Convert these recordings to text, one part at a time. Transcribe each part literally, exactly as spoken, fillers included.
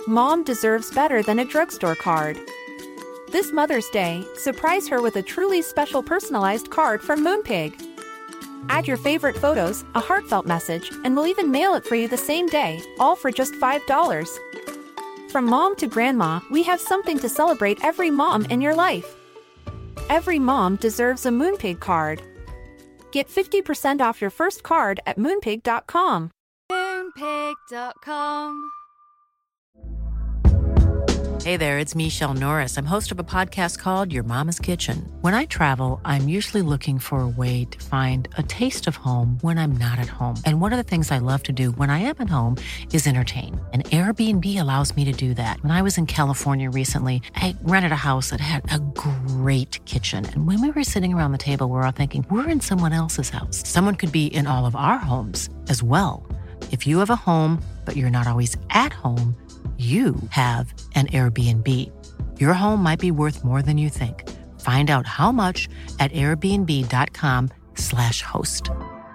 Mom deserves better than a drugstore card. This Mother's Day, surprise her with a truly special personalized card from Moonpig. Add your favorite photos, a heartfelt message, and we'll even mail it for you the same day, all for just five dollars. From mom to grandma, we have something to celebrate every mom in your life. Every mom deserves a Moonpig card. Get fifty percent off your first card at moonpig dot com. moonpig dot com. Hey there, it's Michelle Norris. I'm host of a podcast called Your Mama's Kitchen. When I travel, I'm usually looking for a way to find a taste of home when I'm not at home. And one of the things I love to do when I am at home is entertain. And Airbnb allows me to do that. When I was in California recently, I rented a house that had a great kitchen. And when we were sitting around the table, we were all thinking, we're in someone else's house. Someone could be in all of our homes as well. If you have a home, but you're not always at home, you have an Airbnb. Your home might be worth more than you think. Find out how much at airbnb dot com slash host.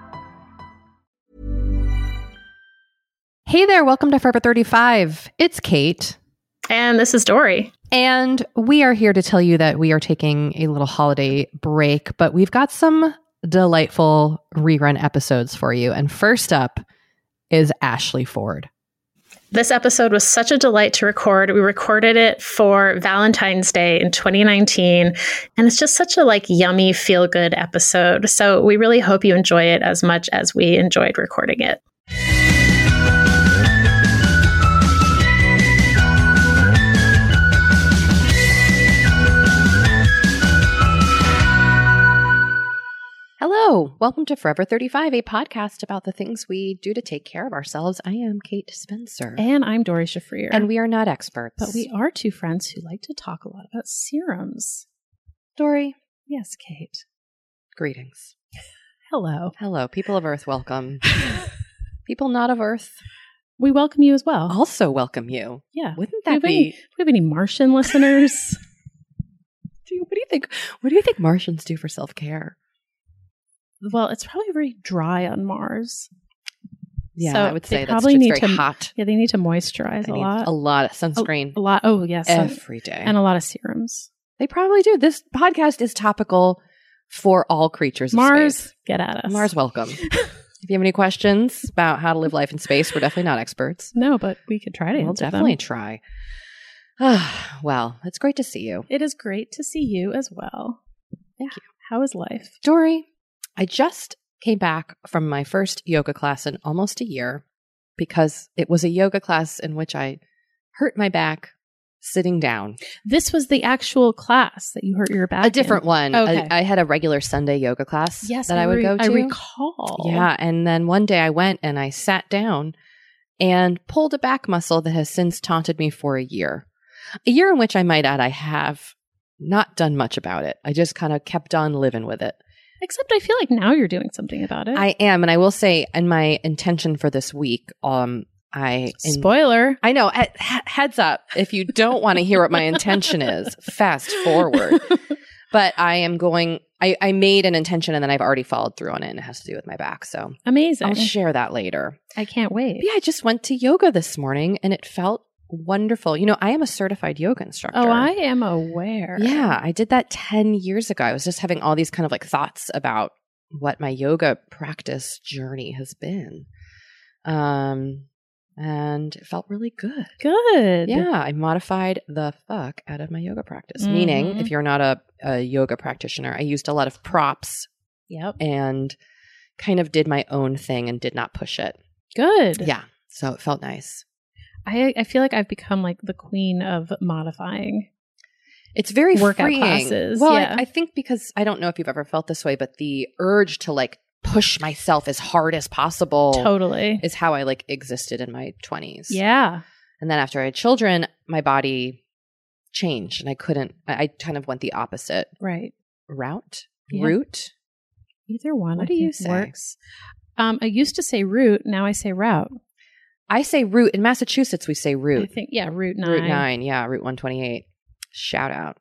Hey there, welcome to Forever thirty-five. It's Kate. And this is Dory. And we are here to tell you that we are taking a little holiday break, but we've got some delightful rerun episodes for you. And first up is Ashley Ford. This episode was such a delight to record. We recorded it for Valentine's Day in twenty nineteen, and it's just such a like yummy, feel-good episode. So we really hope you enjoy it as much as we enjoyed recording it. Hello, welcome to Forever thirty-five, a podcast about the things we do to take care of ourselves. I am Kate Spencer. And I'm Dory Shafrir. And we are not experts. But we are two friends who like to talk a lot about serums. Dory. Yes, Kate. Greetings. Hello. Hello, people of Earth, welcome. People not of Earth. We welcome you as well. Also welcome you. Yeah. Wouldn't do that be... Any, do we have any Martian listeners? do you, what do you think? What do you think Martians do for self-care? Well, it's probably very dry on Mars. Yeah, so I would say that's probably it's need very to, hot. Yeah, they need to moisturize they a need lot. A lot of sunscreen. A, a lot. Oh, yes. Every day. And a lot of serums. They probably do. This podcast is topical for all creatures of Mars, space. Get at us. Mars, welcome. If you have any questions about how to live life in space, we're definitely not experts. No, but we could try to we'll answer definitely them. try. Well, it's great to see you. It is great to see you as well. Thank you. How is life? Dory, I just came back from my first yoga class in almost a year because it was a yoga class in which I hurt my back sitting down. This was the actual class that you hurt your back A different in. one. Okay. I, I had a regular Sunday yoga class yes, that I, I would re- go to. I recall. Yeah. And then one day I went and I sat down and pulled a back muscle that has since taunted me for a year. A year in which I might add I have not done much about it. I just kind of kept on living with it. Except I feel like now you're doing something about it. I am. And I will say, in my intention for this week, um, I... In, Spoiler. I know. He- heads up. If you don't want to hear what my intention is, fast forward. But I am going... I, I made an intention and then I've already followed through on it, and it has to do with my back. So amazing. I'll share that later. I can't wait. But yeah, I just went to yoga this morning and it felt wonderful. You know, I am a certified yoga instructor. Oh, I am aware. Yeah, I did that ten years ago. I was just having all these kind of like thoughts about what my yoga practice journey has been. Um, and it felt really good. Good. Yeah, I modified the fuck out of my yoga practice. Mm-hmm. Meaning, if you're not a, a yoga practitioner, I used a lot of props. Yep. And kind of did my own thing and did not push it. Good. Yeah, so it felt nice. I, I feel like I've become like the queen of modifying. It's very workout freeing. classes. Well, yeah. I, I think because I don't know if you've ever felt this way, but the urge to like push myself as hard as possible totally is how I like existed in my twenties. Yeah. And then after I had children, my body changed and I couldn't, I, I kind of went the opposite right route, yeah. route. Either one. What I do you think say? Works. Um, I used to say route. Now I say route. I say route. In Massachusetts, we say route. I think, yeah, Route nine. Route nine, yeah, Route one twenty-eight. Shout out.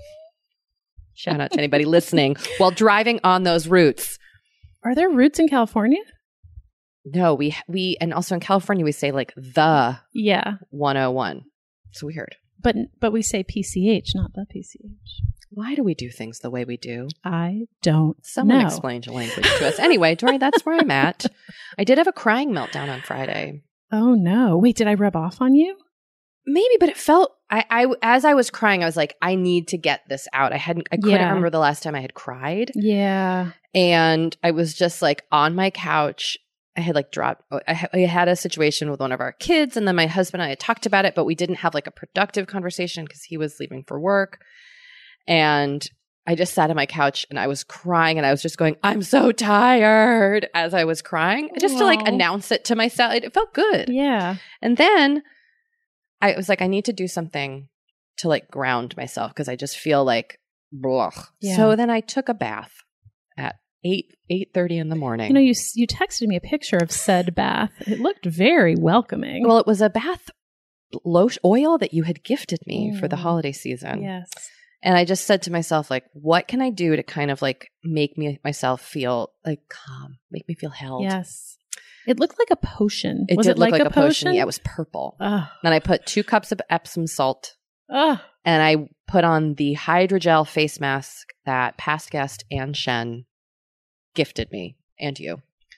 Shout out to anybody listening while driving on those routes. Are there routes in California? No, we, we, and also in California, we say like the Yeah. one oh one. It's weird. But but we say P C H, not the P C H. Why do we do things the way we do? I don't Someone know. explain your language to us. Anyway, Dory, that's where I'm at. I did have a crying meltdown on Friday. Oh, no. Wait, did I rub off on you? Maybe, but it felt, I, I, as I was crying, I was like, I need to get this out. I hadn't, I couldn't Yeah. remember the last time I had cried. Yeah. And I was just like on my couch. I had like dropped, I, ha- I had a situation with one of our kids, and then my husband and I had talked about it, but we didn't have like a productive conversation because he was leaving for work. And I just sat on my couch and I was crying, and I was just going, I'm so tired as I was crying, just to like Aw. announce it to myself. It felt good. Yeah. And then I was like, I need to do something to like ground myself because I just feel like, blah. Yeah. So then I took a bath at eight, eight thirty in the morning. You know, you s- you texted me a picture of said bath. It looked very welcoming. Well, it was a bath lotion oil that you had gifted me for the Mm. holiday season. yes. And I just said to myself, like, what can I do to kind of like make me myself feel like calm, make me feel held? Yes. It looked like a potion. It Was did it look like, like, a, potion? Yeah, it was purple. Oh. Then I put two cups of Epsom salt, Oh. and I put on the hydrogel face mask that past guest Anne Shen gifted me and you.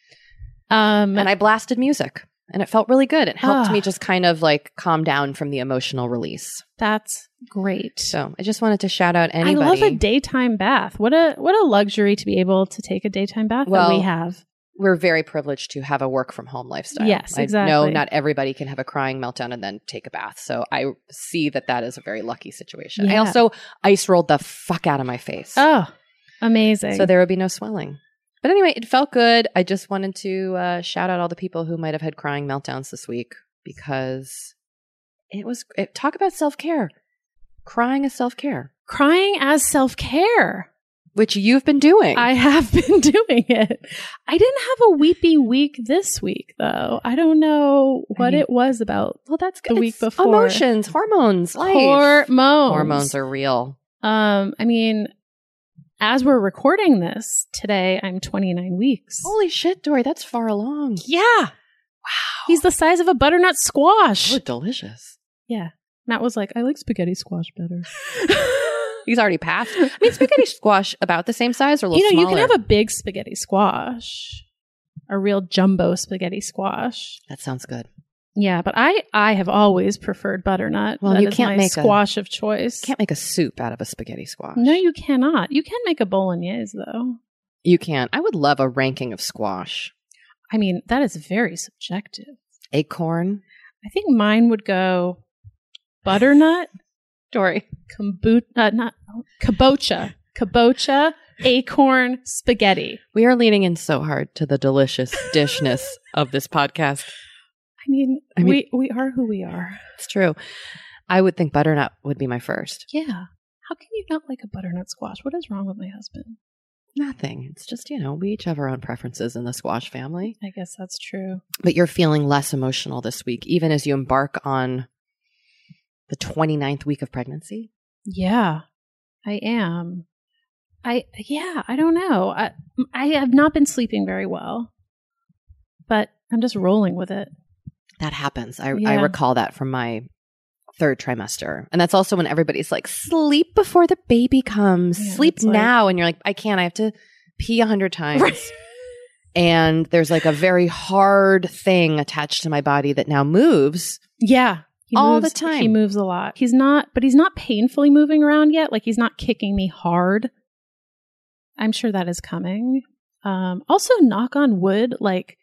Um, And I blasted music, and it felt really good. It helped Ah. me just kind of like calm down from the emotional release. that's great. So I just wanted to shout out anybody. I love a daytime bath. What a what a luxury to be able to take a daytime bath Well, that we have. We're very privileged to have a work from home lifestyle. Yes, I know exactly. not everybody can have a crying meltdown and then take a bath. So I see that that is a very lucky situation. I Yeah. also ice rolled the fuck out of my face. Oh, amazing. So there would be no swelling. But anyway, it felt good. I just wanted to uh, shout out all the people who might have had crying meltdowns this week because it was, it, talk about self-care. Crying is self-care, Crying as self-care. which you've been doing. I have been doing it. I didn't have a weepy week this week, though. I don't know what mean, it was about. well, that's good. the week It's before. Emotions, hormones, life. Hormones. Hormones are real. Um, I mean, as we're recording this today, I'm twenty-nine weeks. Holy shit, Dory, that's far along. yeah. Wow. He's the size of a butternut squash. Oh, delicious. Yeah. Matt was like, I like spaghetti squash better. He's already passed. I mean, spaghetti squash about the same size or a little You know, smaller? you can have a big spaghetti squash, a real jumbo spaghetti squash. That sounds good. Yeah, but I I have always preferred butternut. Well, That you is can't my make a- squash of choice. Can't make a soup out of a spaghetti squash. No, you cannot. You can make a bolognese though. You can't. I would love a ranking of squash. I mean, that is very subjective. Acorn. I think mine would go butternut, Dory. kombucha, uh, not kabocha, kabocha, acorn, spaghetti. We are leaning in so hard to the delicious dishness of this podcast. I mean, I mean- we we are who we are. It's true. I would think butternut would be my first. Yeah. How can you not like a butternut squash? What is wrong with my husband? Nothing. It's just, you know, we each have our own preferences in the squash family. I guess that's true. But you're feeling less emotional this week, even as you embark on the twenty-ninth week of pregnancy. Yeah, I am. I yeah, I don't know. I I have not been sleeping very well, but I'm just rolling with it. That happens. I, I Yeah. recall that from my third trimester. And that's also when everybody's like, sleep before the baby comes. Yeah, sleep it's like- now. And you're like, I can't. I have to pee a hundred times. Right. And there's like a very hard thing attached to my body that now moves. Yeah, he All moves- the time. He moves a lot. He's not, but he's not painfully moving around yet. Like he's not kicking me hard. I'm sure that is coming. Um, also, knock on wood, like.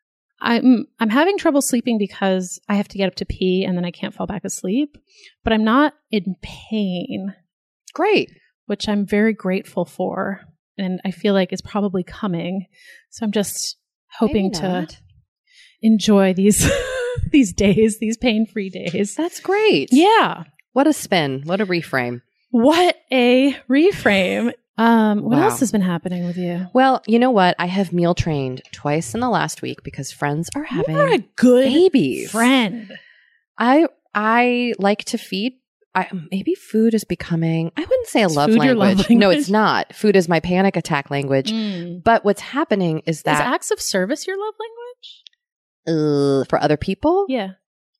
I'm I'm having trouble sleeping because I have to get up to pee and then I can't fall back asleep, but I'm not in pain, Great. which I'm very grateful for, and I feel like is probably coming. So I'm just hoping Maybe to not. enjoy these these days, these pain-free days. That's great. Yeah. What a spin. What a reframe. What a reframe. Um, what Wow. else has been happening with you? Well, you know what? I have meal trained twice in the last week because friends are having You're a good babies. friend. I I like to feed. I, maybe food is becoming, I wouldn't say a Is love food your language. love No, language? it's not. Food is my panic attack language. Mm. But what's happening is Is that acts of service your love language? uh, for other people, Yeah.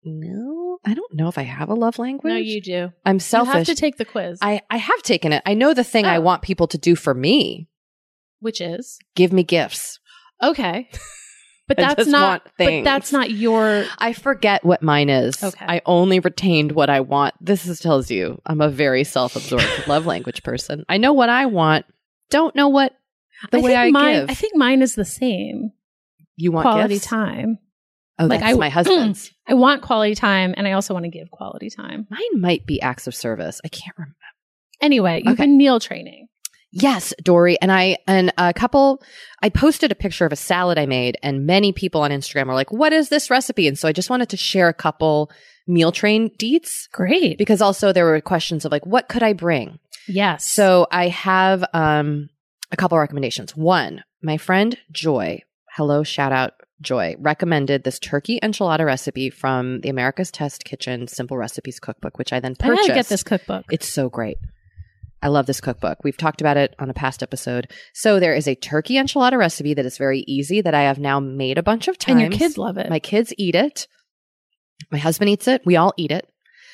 no, I don't know if I have a love language. No, you do. I'm selfish. You have to take the quiz. I, I have taken it. I know the thing Oh. I want people to do for me. Which is? Give me gifts. Okay. But I that's just not want but things. that's not your I forget what mine is. Okay. I only retained what I want. This is, tells you I'm a very self-absorbed love language person. I know what I want. Don't know what the I way think I mine, give. I think mine is the same. You want Quality gifts? time. Oh, Like, that's I- my husband's. I want quality time and I also want to give quality time. Mine might be acts of service. I can't remember. Anyway, you've Okay. been meal training. Yes, Dory. And I, and a couple, I posted a picture of a salad I made and many people on Instagram were like, what is this recipe? And so I just wanted to share a couple meal train deets Great. because also there were questions of like, what could I bring? Yes. So I have, um, a couple recommendations. One, my friend Joy, hello, shout out Joy, recommended this turkey enchilada recipe from the America's Test Kitchen Simple Recipes Cookbook, which I then I purchased. gotta get this cookbook. It's so great. I love this cookbook. We've talked about it on a past episode. So there is a turkey enchilada recipe that is very easy that I have now made a bunch of times. And your kids love it. My kids eat it. My husband eats it. We all eat it.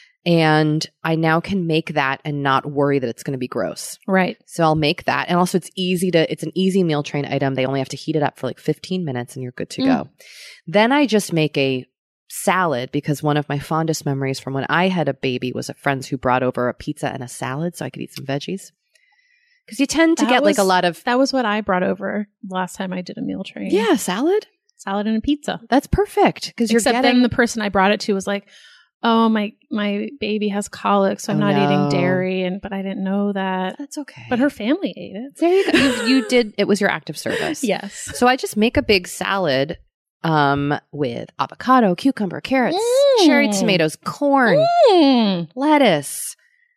And I now can make that and not worry that it's going to be gross. Right. So I'll make that. And also it's easy to, it's an easy meal train item. They only have to heat it up for like fifteen minutes and you're good to Mm. go. Then I just make a salad because one of my fondest memories from when I had a baby was a friends who brought over a pizza and a salad so I could eat some veggies. Because you tend to That get like a was- lot of, That was what I brought over last time I did a meal train. yeah, salad. Salad and a pizza. That's perfect because you're Except getting then the person I brought it to was like, "Oh, my my baby has colic, so I'm Oh, not no. eating dairy." And but I didn't know that. That's okay. But her family ate it. there you go. You, you did. It was your act of service. Yes. So I just make a big salad um, with avocado, cucumber, carrots, Mm. cherry tomatoes, corn, Mm. lettuce,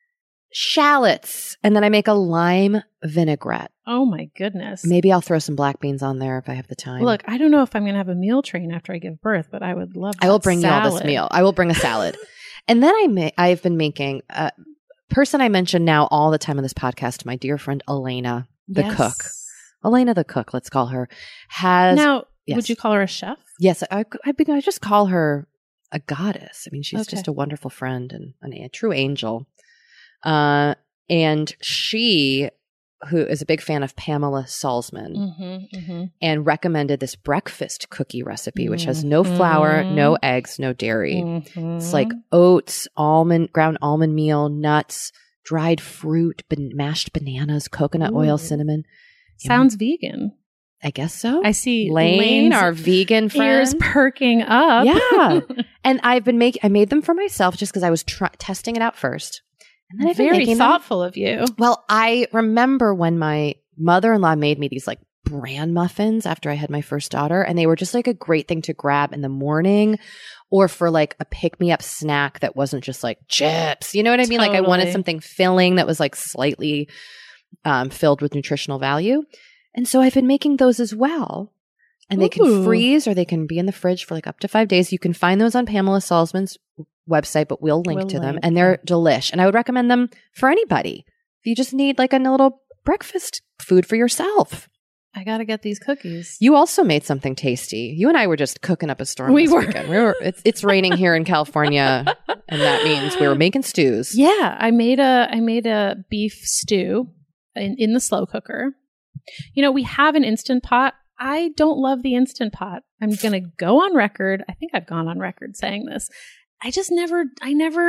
shallots, and then I make a lime vinaigrette. Oh my goodness. Maybe I'll throw some black beans on there if I have the time. Look, I don't know if I'm going to have a meal train after I give birth, but I would love. I will that bring you all this salad. meal. I will bring a salad. And then I ma- I've been making a person I mention now all the time on this podcast, my dear friend Elena, the Yes. cook. Elena the cook, let's call her, has Now, yes. would you call her a chef? yes, I, I, I just call her a goddess. I mean, she's Okay. just a wonderful friend and an, a true angel. Uh, and she, who is a big fan of Pamela Salzman, Mm-hmm, mm-hmm. and recommended this breakfast cookie recipe, which has no flour, Mhm. no eggs, no dairy. Mm-hmm. It's like oats, almond, ground almond meal, nuts, dried fruit, ban- mashed bananas, coconut oil, Ooh. cinnamon. Sounds vegan. I guess so. I see Lane, Lane's our vegan ears friend. perking up. Yeah. And I've been making, I made them for myself just because I was tr- testing it out first. And then I've been Very making them. thoughtful of you. Well, I remember when my mother-in-law made me these like bran muffins after I had my first daughter, and they were just like a great thing to grab in the morning or for like a pick-me-up snack that wasn't just like chips. You know what I mean? Like I wanted Totally. something filling that was like slightly um, filled with nutritional value. And so I've been making those as well. And they can Ooh. freeze or they can be in the fridge for like up to five days. You can find those on Pamela Salzman's website, but we'll link We'll to them. link, And they're delish. And I would recommend them for anybody. If you just need like a little breakfast food for yourself. I got to get these cookies. You also made something tasty. You and I were just cooking up a storm We this were. weekend. We were it's, it's raining here in California, and that means we were making stews. Yeah, I made a I made a beef stew in, in the slow cooker. You know, we have an Instant Pot. I don't love the Instant Pot. I'm going to go on record. I think I've gone on record saying this. I just never I never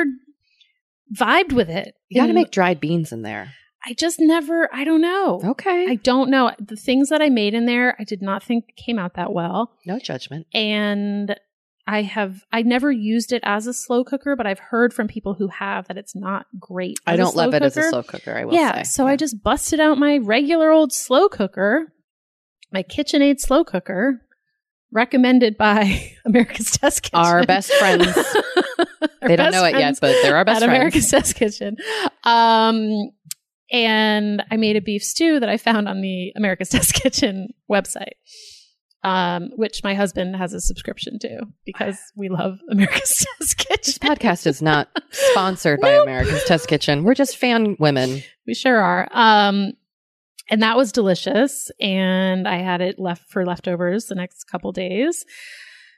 vibed with it. You got to And make dried beans in there. I just never I don't know. Okay. I don't know. The things that I made in there, I did not think came out that well. No judgment. And I have I never used it as a slow cooker, but I've heard from people who have that it's not great. I as a don't slow love it as a cooker. slow cooker, I will Yeah, say. so I just busted out my regular old slow cooker, my KitchenAid slow cooker, recommended by America's Test Kitchen. Our best friends. Our They don't best know it yet, friends but they're our best at friends. America's Test Kitchen. Um, and I made a beef stew that I found on the America's Test Kitchen website, um, which my husband has a subscription to because we love America's Test Kitchen. This podcast is not sponsored by America's Test Kitchen. We're just fan women. We sure are. Um, and that was delicious. And I had it left for leftovers the next couple days.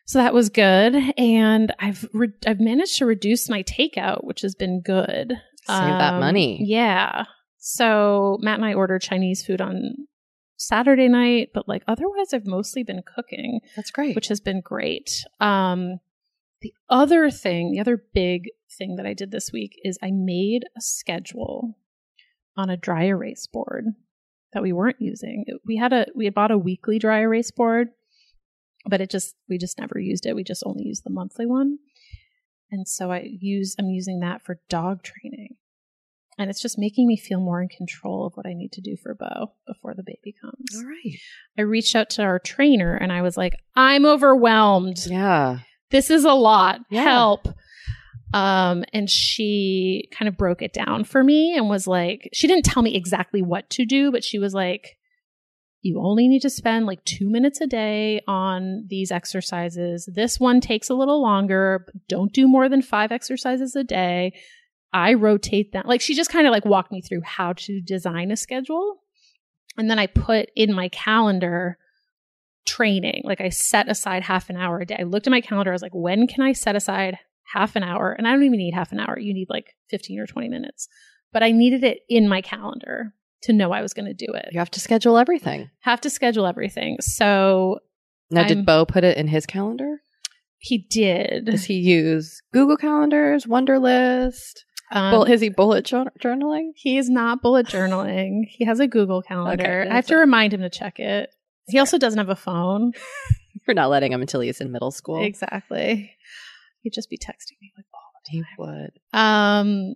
So that was good. And I've re- I've managed to reduce my takeout, which has been good. Save that money. Yeah. So Matt and I ordered Chinese food on Saturday night, but like otherwise I've mostly been cooking. That's great. Which has been great. Um, the other thing, the other big thing that I did this week is I made a schedule on a dry erase board that we weren't using. We had a we had bought a weekly dry erase board, but it just we just never used it. We just only used the monthly one. And so I use I'm using that for dog training. And it's just making me feel more in control of what I need to do for Bo before the baby comes. All right. I reached out to our trainer and I was like, I'm overwhelmed. Yeah. This is a lot. Yeah. Help. Um, and she kind of broke it down for me and was like, she didn't tell me exactly what to do, but she was like, you only need to spend like two minutes a day on these exercises. This one takes a little longer, but don't do more than five exercises a day. I rotate them. Like she just kind of like walked me through how to design a schedule. And then I put in my calendar training. Like I set aside half an hour a day. I looked at my calendar. I was like, when can I set aside half an hour? And I don't even need half an hour. You need like fifteen or twenty minutes. But I needed it in my calendar to know I was going to do it. You have to schedule everything. Have to schedule everything. So now, I'm, did Bo put it in his calendar? He did. Does he use Google Calendars, Wunderlist? Um, Bull- is he bullet jour- journaling? He is not bullet journaling. He has a Google Calendar. Okay, I have to remind him to check it. He also doesn't have a phone. You're not letting him until he's in middle school. Exactly. He'd just be texting me like all the He time. would. Um,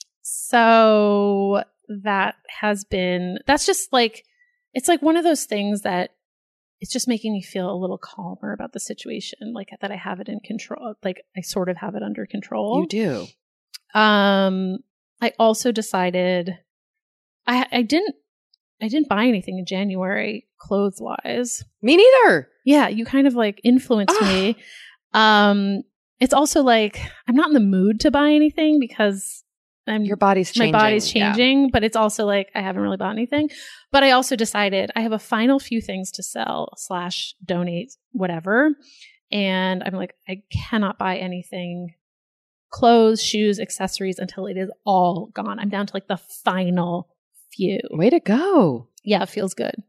so that has been, that's just like, it's like one of those things that it's just making me feel a little calmer about the situation, like that I have it in control. Like I sort of have it under control. You do. Um, I also decided I I didn't I didn't buy anything in January clothes wise. Me neither. Yeah, you kind of like influenced me. Um, it's also like I'm not in the mood to buy anything because I'm Your body's changing. my body's Yeah. changing, but it's also like I haven't really bought anything. But I also decided I have a final few things to sell slash donate, whatever. And I'm like, I cannot buy anything, clothes, shoes, accessories until it is all gone. I'm down to like the final few. Way to go. Yeah, it feels good.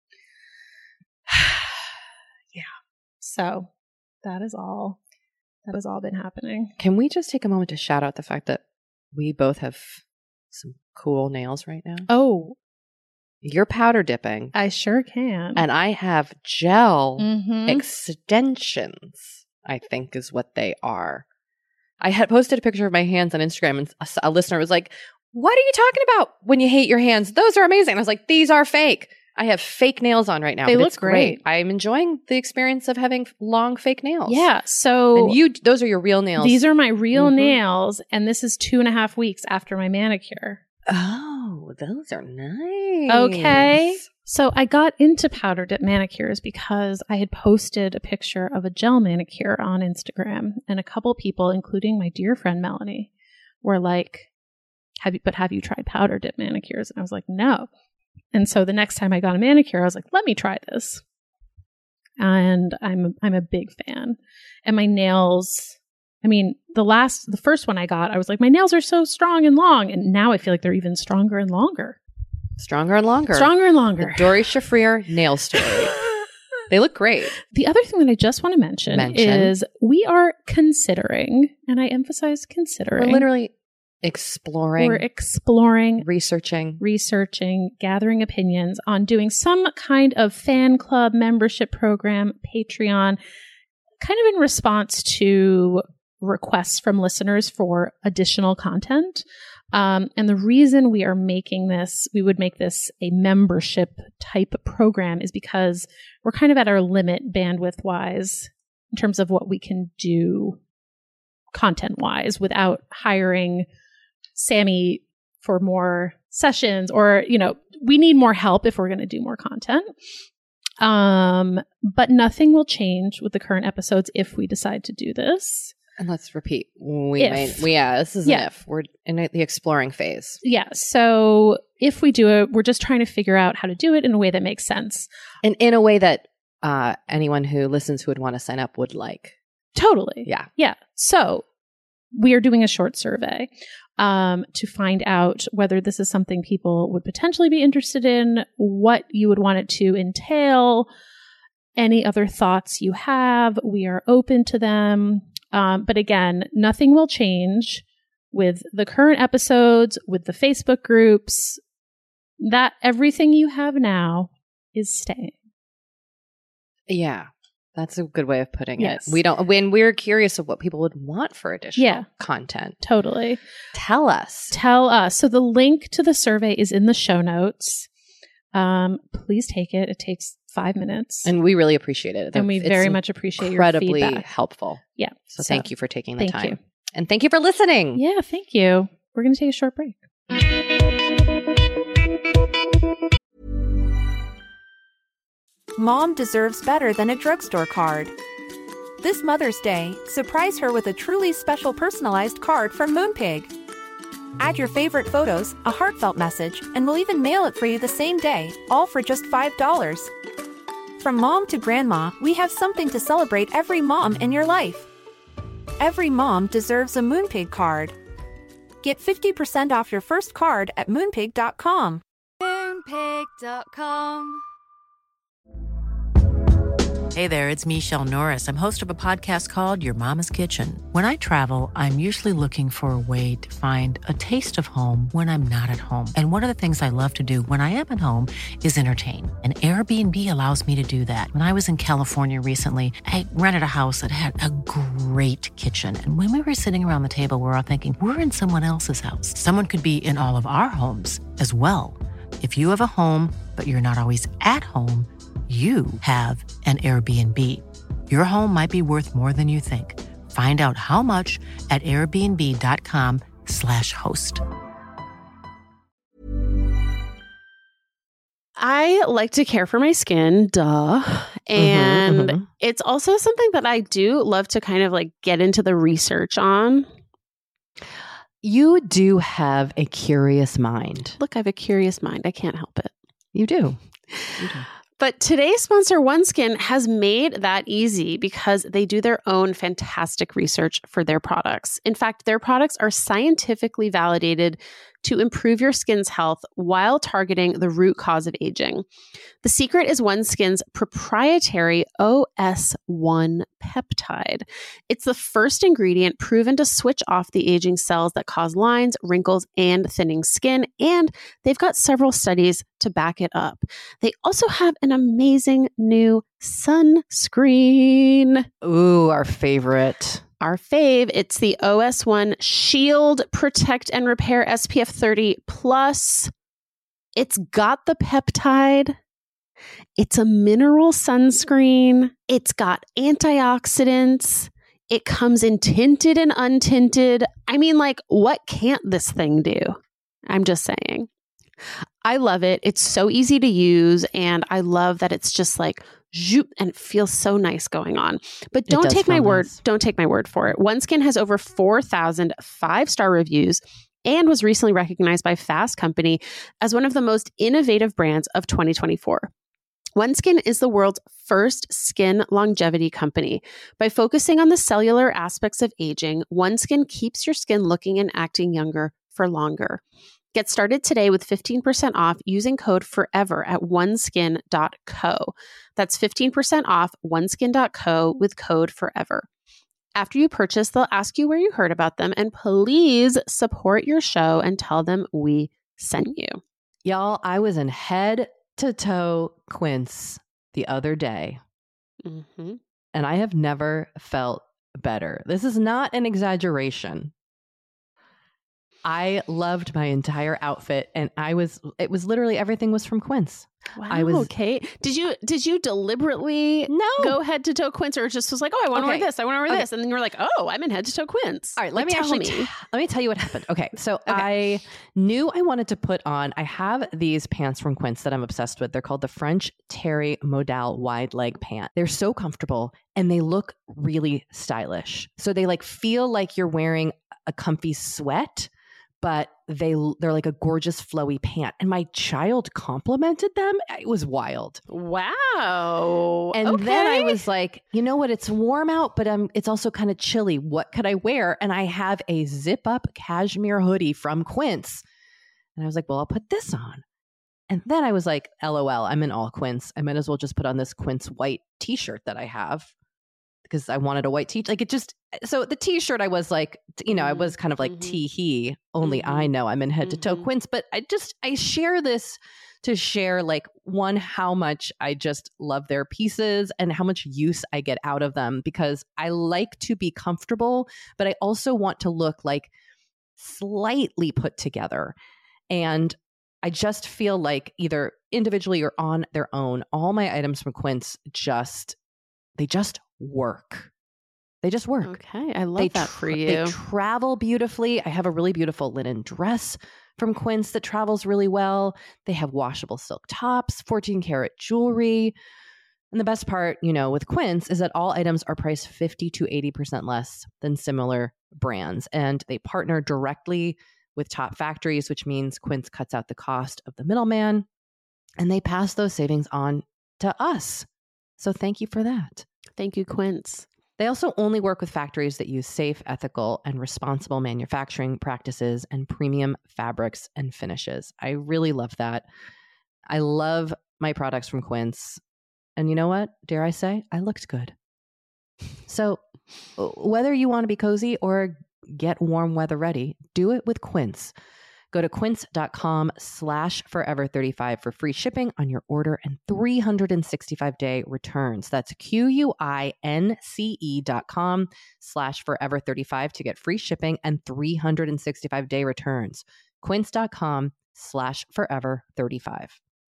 Yeah. So that is all. That has all been happening. Can we just take a moment to shout out the fact that we both have some cool nails right now? Oh, You're powder dipping, I sure can. and I have gel Mhm. extensions, I think is what they are. I had posted a picture of my hands on Instagram, and a, a listener was like, what are you talking about when you hate your hands? Those are amazing. And I was like, these are fake. I have fake nails on right now. They but look it's great. great. I'm enjoying the experience of having long fake nails. Yeah. So And you, those are your real nails. these are my real Mhm. nails, and this is two and a half weeks after my manicure. Oh, those are nice. Okay. So I got into powder dip manicures because I had posted a picture of a gel manicure on Instagram, and a couple people, including my dear friend Melanie, were like, "Have you? But have you tried powder dip manicures?" And I was like, "No." And so the next time I got a manicure, I was like, "Let me try this." And I'm I'm a big fan, and my nails. I mean, the last, the first one I got, I was like, my nails are so strong and long, and now I feel like they're even stronger and longer. Stronger and longer. Stronger and longer. The Dory Shafrir nail story. They look great. The other thing that I just want to mention, Mention. is we are considering, and I emphasize considering, We're literally exploring, we're exploring, researching. researching, gathering opinions on doing some kind of fan club membership program, Patreon, kind of in response to requests from listeners for additional content. Um, and the reason we are making this, we would make this a membership type program, is because we're kind of at our limit bandwidth wise in terms of what we can do content wise without hiring Sammy for more sessions, or, you know, we need more help if we're going to do more content. Um, but nothing will change with the current episodes if we decide to do this. And let's repeat. We If. might, we, yeah, this is Yeah. an if. We're in the exploring phase. Yeah. So if we do it, we're just trying to figure out how to do it in a way that makes sense. And in a way that uh, anyone who listens who would want to sign up would like. Totally. Yeah. Yeah. So we are doing a short survey um, to find out whether this is something people would potentially be interested in, what you would want it to entail, any other thoughts you have. We are open to them. Um, but again, nothing will change with the current episodes, with the Facebook groups. That everything you have now is staying. Yeah. That's a good way of putting Yes. it. We don't, when we're curious of what people would want for additional Yeah. content, Totally. tell us. Tell us. So the link to the survey is in the show notes. Um, please take it. It takes five minutes. And we really appreciate it. And we It's very much appreciate your incredibly feedback. helpful. Yeah. So, thank you for taking the thank time. you. And thank you for listening. Yeah, thank you. We're going to take a short break. Mom deserves better than a drugstore card. This Mother's Day, surprise her with a truly special personalized card from Moonpig. Add your favorite photos, a heartfelt message, and we'll even mail it for you the same day, all for just five dollars. From mom to grandma, we have something to celebrate every mom in your life. Every mom deserves a Moonpig card. Get fifty percent off your first card at moonpig dot com. Moonpig dot com. Hey there, it's Michelle Norris. I'm host of a podcast called Your Mama's Kitchen. When I travel, I'm usually looking for a way to find a taste of home when I'm not at home. And one of the things I love to do when I am at home is entertain. And Airbnb allows me to do that. When I was in California recently, I rented a house that had a great kitchen. And when we were sitting around the table, we were all thinking, we're in someone else's house. Someone could be in all of our homes as well. If you have a home, but you're not always at home, you have an Airbnb. Your home might be worth more than you think. Find out how much at airbnb dot com slash host. I like to care for my skin, duh. And Mhm, mhm. it's also something that I do love to kind of like get into the research on. You do have a curious mind. Look, I have a curious mind. I can't help it. You do. You do. But today's sponsor, OneSkin, has made that easy because they do their own fantastic research for their products. In fact, their products are scientifically validated to improve your skin's health while targeting the root cause of aging. The secret is OneSkin's proprietary O S one peptide. It's the first ingredient proven to switch off the aging cells that cause lines, wrinkles, and thinning skin, and they've got several studies to back it up. They also have an amazing new sunscreen. Ooh, our favorite. Our fave, it's the O S one Shield Protect and Repair S P F thirty plus. It's got the peptide. It's a mineral sunscreen. It's got antioxidants. It comes in tinted and untinted. I mean, like, what can't this thing do? I'm just saying. I love it. It's so easy to use. And I love that it's just like, zoop, and it feels so nice going on. But don't does take my feel word. nice. Don't take my word for it. OneSkin has over four thousand five-star reviews and was recently recognized by Fast Company as one of the most innovative brands of twenty twenty-four. OneSkin is the world's first skin longevity company. By focusing on the cellular aspects of aging, OneSkin keeps your skin looking and acting younger for longer. Get started today with fifteen percent off using code FOREVER at oneskin dot co. That's fifteen percent off oneskin dot co with code FOREVER. After you purchase, they'll ask you where you heard about them, and please support your show and tell them we sent you. Y'all, I was in head to toe quince the other day, Mm-hmm. and I have never felt better. This is not an exaggeration. I loved my entire outfit, and I was, it was literally everything was from Quince. Wow. I was- okay. Did you did you deliberately No. go head to toe quince, or just was like, oh, I want to Okay. wear this, I want to wear Okay. this, and then you were like, oh, I'm in head to toe quince. All right, let Like, me tell actually me. t- let me tell you what happened. Okay, so I knew I wanted to put on. I have these pants from Quince that I'm obsessed with. They're called the French Terry Modal wide leg pant. They're so comfortable and they look really stylish. So they like feel like you're wearing a comfy sweat, but they they're like a gorgeous flowy pant. And my child complimented them. It was wild. Wow. And okay. then I was like, you know what? It's warm out, but um, it's also kind of chilly. What could I wear? And I have a zip up cashmere hoodie from Quince. And I was like, well, I'll put this on. And then I was like, LOL, I'm in all Quince. I might as well just put on this Quince white t-shirt that I have because I wanted a white t-shirt. Like it just, so the t-shirt I was like, you know, I was kind of like mm-hmm. tee-hee, only mm-hmm. I know I'm in head to toe mm-hmm. Quince. But I just, I share this to share like one, how much I just love their pieces and how much use I get out of them because I like to be comfortable, but I also want to look like slightly put together. And I just feel like either individually or on their own, all my items from Quince just, they just work. They just work. Okay. I love they that tra- for you. They travel beautifully. I have a really beautiful linen dress from Quince that travels really well. They have washable silk tops, fourteen karat jewelry. And the best part, you know, with Quince is that all items are priced fifty to eighty percent less than similar brands. And they partner directly with top factories, which means Quince cuts out the cost of the middleman and they pass those savings on to us. So thank you for that. Thank you, Quince. They also only work with factories that use safe, ethical, and responsible manufacturing practices and premium fabrics and finishes. I really love that. I love my products from Quince. And you know what? Dare I say, I looked good. So whether you want to be cozy or get warm weather ready, do it with Quince. Go to quince.com slash forever 35 for free shipping on your order and three hundred sixty-five day returns. That's Q-U-I-N-C-E dot com slash forever 35 to get free shipping and three hundred sixty-five day returns. Quince.com slash forever 35.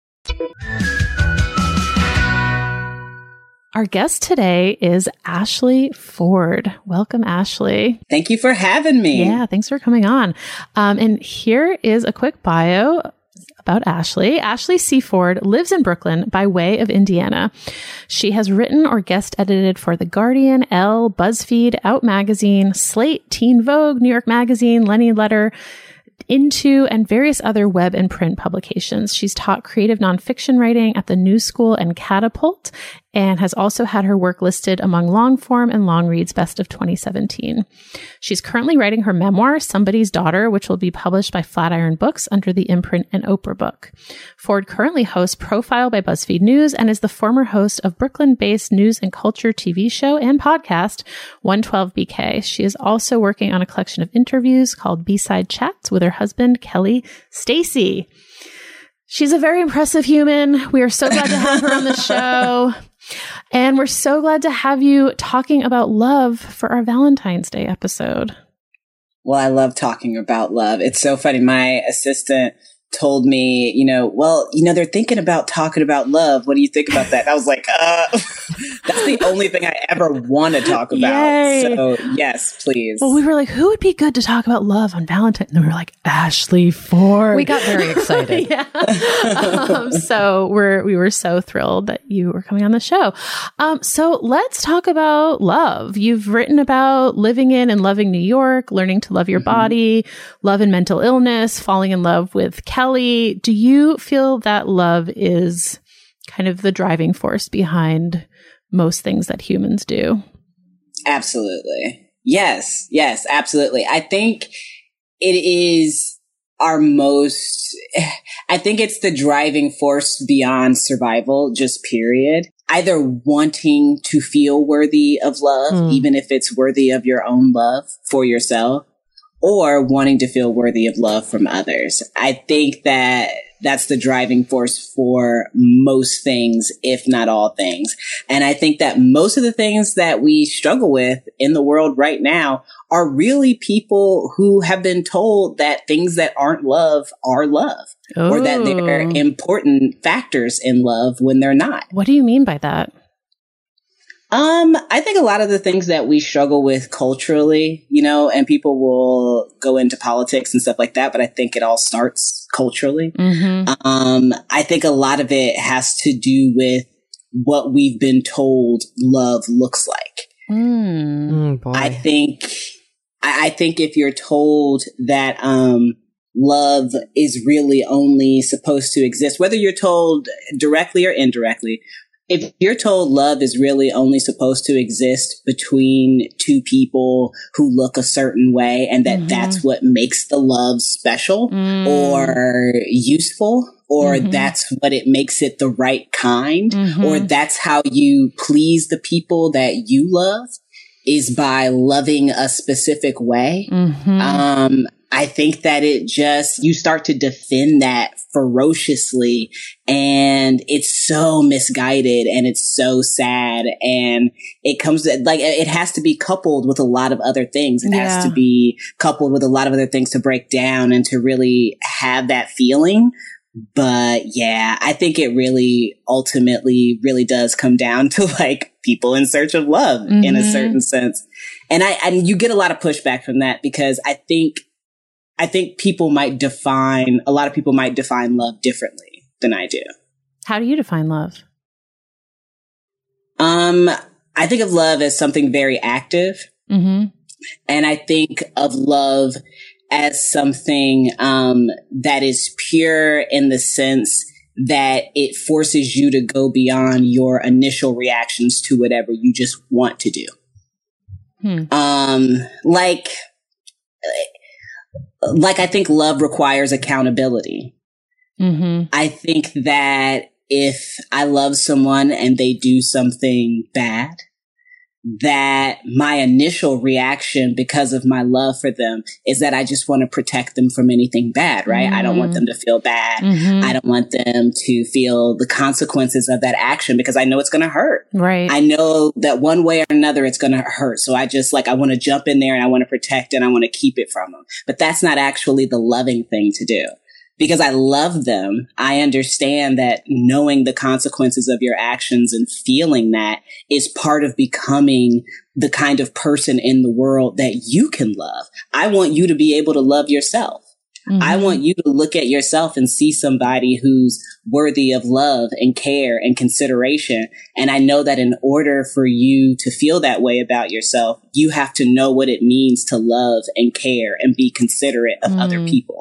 Our guest today is Ashley Ford. Welcome, Ashley. Thank you for having me. Yeah, thanks for coming on. Um, and here is a quick bio about Ashley. Ashley C. Ford lives in Brooklyn by way of Indiana. She has written or guest edited for The Guardian, Elle, BuzzFeed, Out Magazine, Slate, Teen Vogue, New York Magazine, Lenny Letter, Into, and various other web and print publications. She's taught creative nonfiction writing at the New School and Catapult, and has also had her work listed among long form and long reads best of twenty seventeen. She's currently writing her memoir, Somebody's Daughter, which will be published by Flatiron Books under the imprint and Oprah book. Ford currently hosts Profile by BuzzFeed News and is the former host of Brooklyn-based news and culture T V show and podcast one twelve B K. She is also working on a collection of interviews called B-Side Chats with her husband, Kelly Stacy. She's a very impressive human. We are so glad to have her on the show. And we're so glad to have you talking about love for our Valentine's Day episode. Well, I love talking about love. It's so funny. My assistant told me, you know, well, you know, they're thinking about talking about love. What do you think about that? And I was like, uh, that's the only thing I ever want to talk about. Yay. So yes, please. Well, we were like, who would be good to talk about love on Valentine's? And we were like, Ashley Ford. We got very excited. yeah. um, so we're, we were so thrilled that you were coming on the show. Um, so let's talk about love. You've written about living in and loving New York, learning to love your mm-hmm. body, love and mental illness, falling in love with Kelly. Do you feel that love is kind of the driving force behind most things that humans do? Absolutely. Yes. Yes, absolutely. I think it is our most, I think it's the driving force beyond survival, just period. Either wanting to feel worthy of love, mm. even if it's worthy of your own love for yourself, or wanting to feel worthy of love from others. I think that that's the driving force for most things, if not all things. And I think that most of the things that we struggle with in the world right now are really people who have been told that things that aren't love are love, oh. or that they're important factors in love when they're not. What do you mean by that? Um, I think a lot of the things that we struggle with culturally, you know, and people will go into politics and stuff like that, but I think it all starts culturally. Mm-hmm. Um, I think a lot of it has to do with what we've been told love looks like. Mm, boy. I think I, I think if you're told that, um, love is really only supposed to exist, whether you're told directly or indirectly, if you're told love is really only supposed to exist between two people who look a certain way and that mm-hmm. that's what makes the love special mm. or useful, or mm-hmm. that's what it makes it the right kind, mm-hmm. or that's how you please the people that you love is by loving a specific way. Mm-hmm. Um, I think that it just, you start to defend that ferociously, and it's so misguided and it's so sad. And it comes like, it has to be coupled with a lot of other things. It yeah. has to be coupled with a lot of other things to break down and to really have that feeling. But yeah, I think it really ultimately really does come down to like people in search of love mm-hmm. in a certain sense. And I, and you get a lot of pushback from that because I think I think people might define, a lot of people might define love differently than I do. How do you define love? Um, I think of love as something very active. Mm-hmm. And I think of love as something um, that is pure in the sense that it forces you to go beyond your initial reactions to whatever you just want to do. Hmm. Um, like... Like, I think love requires accountability. Mm-hmm. I think that if I love someone and they do something bad, that my initial reaction because of my love for them is that I just want to protect them from anything bad, right? Mm-hmm. I don't want them to feel bad. Mm-hmm. I don't want them to feel the consequences of that action because I know it's going to hurt. Right. I know that one way or another it's going to hurt. So I just like, I want to jump in there and I want to protect and I want to keep it from them. But that's not actually the loving thing to do. Because I love them, I understand that knowing the consequences of your actions and feeling that is part of becoming the kind of person in the world that you can love. I want you to be able to love yourself. Mm-hmm. I want you to look at yourself and see somebody who's worthy of love and care and consideration. And I know that in order for you to feel that way about yourself, you have to know what it means to love and care and be considerate of mm. other people.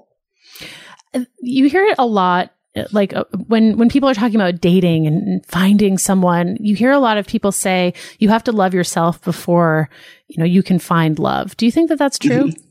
You hear it a lot, like uh, when, when people are talking about dating and finding someone, you hear a lot of people say you have to love yourself before, you know, you can find love. Do you think that that's true? Mm-hmm.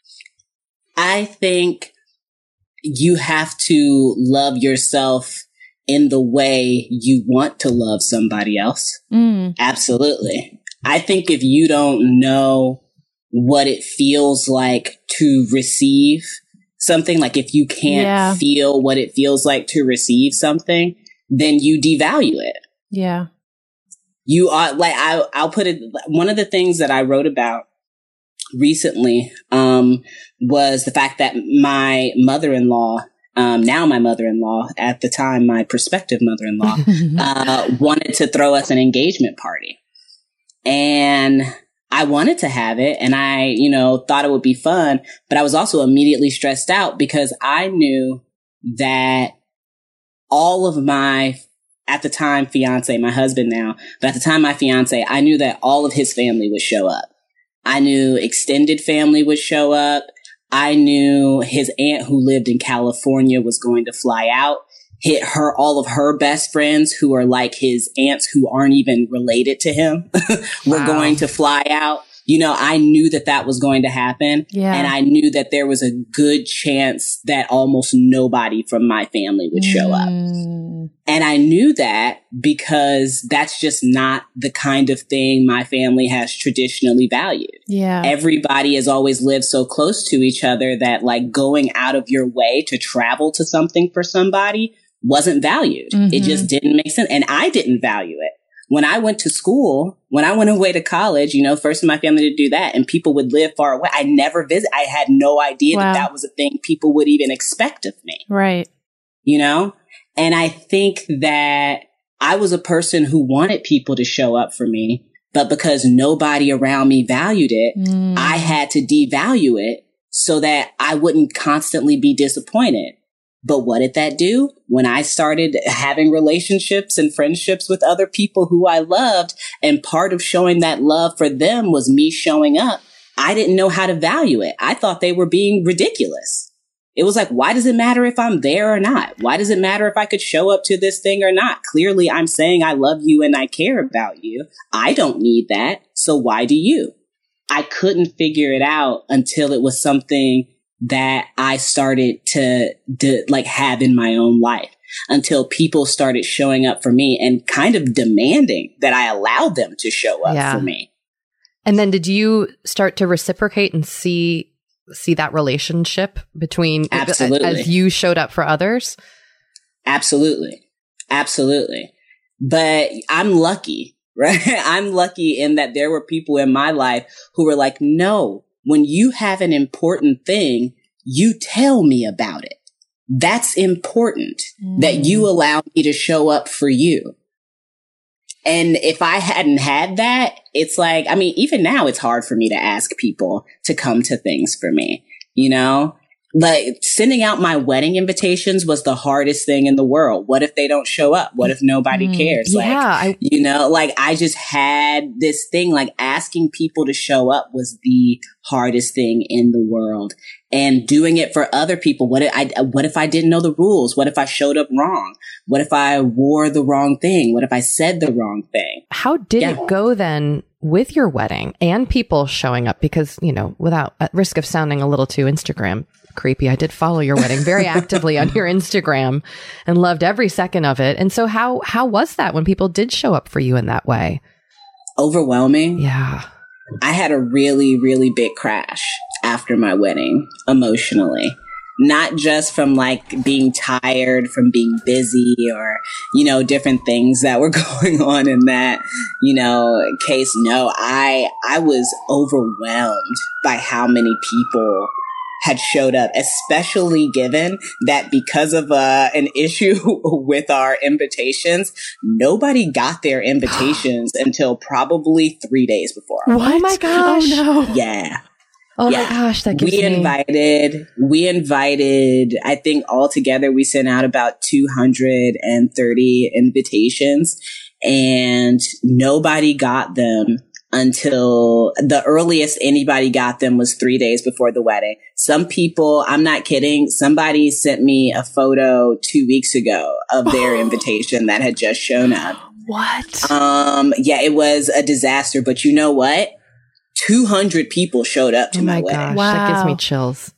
I think you have to love yourself in the way you want to love somebody else. Mm. Absolutely. I think if you don't know what it feels like to receive something, like if you can't yeah. feel what it feels like to receive something, then you devalue it. Yeah. You are like, I, I'll put it, one of the things that I wrote about recently, um, was the fact that my mother-in-law, um, now my mother-in-law, at the time, my prospective mother-in-law, uh, wanted to throw us an engagement party. And I wanted to have it and I, you know, thought it would be fun, but I was also immediately stressed out because I knew that all of my, at the time, fiance, my husband now, but at the time, my fiance, I knew that all of his family would show up. I knew extended family would show up. I knew his aunt who lived in California was going to fly out. Hit her, all of her best friends who are like his aunts who aren't even related to him were wow. going to fly out. You know, I knew that that was going to happen. Yeah. And I knew that there was a good chance that almost nobody from my family would show up. Mm. And I knew that because that's just not the kind of thing my family has traditionally valued. Yeah. Everybody has always lived so close to each other that like going out of your way to travel to something for somebody wasn't valued. Mm-hmm. It just didn't make sense. And I didn't value it. When I went to school, when I went away to college, you know, first in my family to do that, and people would live far away. I never visit. I had no idea wow. that that was a thing people would even expect of me. Right. You know? And I think that I was a person who wanted people to show up for me, but because nobody around me valued it, mm. I had to devalue it so that I wouldn't constantly be disappointed. But what did that do? When I started having relationships and friendships with other people who I loved, and part of showing that love for them was me showing up, I didn't know how to value it. I thought they were being ridiculous. It was like, why does it matter if I'm there or not? Why does it matter if I could show up to this thing or not? Clearly, I'm saying I love you and I care about you. I don't need that. So why do you? I couldn't figure it out until it was something that I started to, to like have in my own life, until people started showing up for me and kind of demanding that I allow them to show up Yeah. for me. And then did you start to reciprocate and see see that relationship between Absolutely. as you showed up for others? Absolutely. Absolutely. But I'm lucky, right? I'm lucky in that there were people in my life who were like, no, when you have an important thing, you tell me about it. That's important mm. that you allow me to show up for you. And if I hadn't had that, it's like, I mean, even now it's hard for me to ask people to come to things for me, you know? Like sending out my wedding invitations was the hardest thing in the world. What if they don't show up? What if nobody mm, cares? Like, yeah, I- you know, like I just had this thing, like asking people to show up was the hardest thing in the world. And doing it for other people. What if I, what if I didn't know the rules? What if I showed up wrong? What if I wore the wrong thing? What if I said the wrong thing? How did Yeah. it go then with your wedding and people showing up? Because, you know, without at risk of sounding a little too Instagram creepy, I did follow your wedding very actively on your Instagram and loved every second of it. And so how, how was that when people did show up for you in that way? Overwhelming. Yeah. I had a really, really big crash after my wedding emotionally. Not just from like being tired from being busy or, you know, different things that were going on in that, you know, case. No, I, I was overwhelmed by how many people had showed up, especially given that because of uh, an issue with our invitations, nobody got their invitations until probably three days before. What? Oh my gosh. Oh no. Yeah. Oh Yeah. my gosh. That gives We me... invited, we invited, I think altogether we sent out about two hundred thirty invitations and nobody got them until the earliest anybody got them was three days before the wedding. Some people, I'm not kidding, somebody sent me a photo two weeks ago of their invitation that had just shown up. What? Um, yeah, it was a disaster, but you know what? two hundred people showed up to Oh my, my wedding. gosh. That gives me Wow. chills.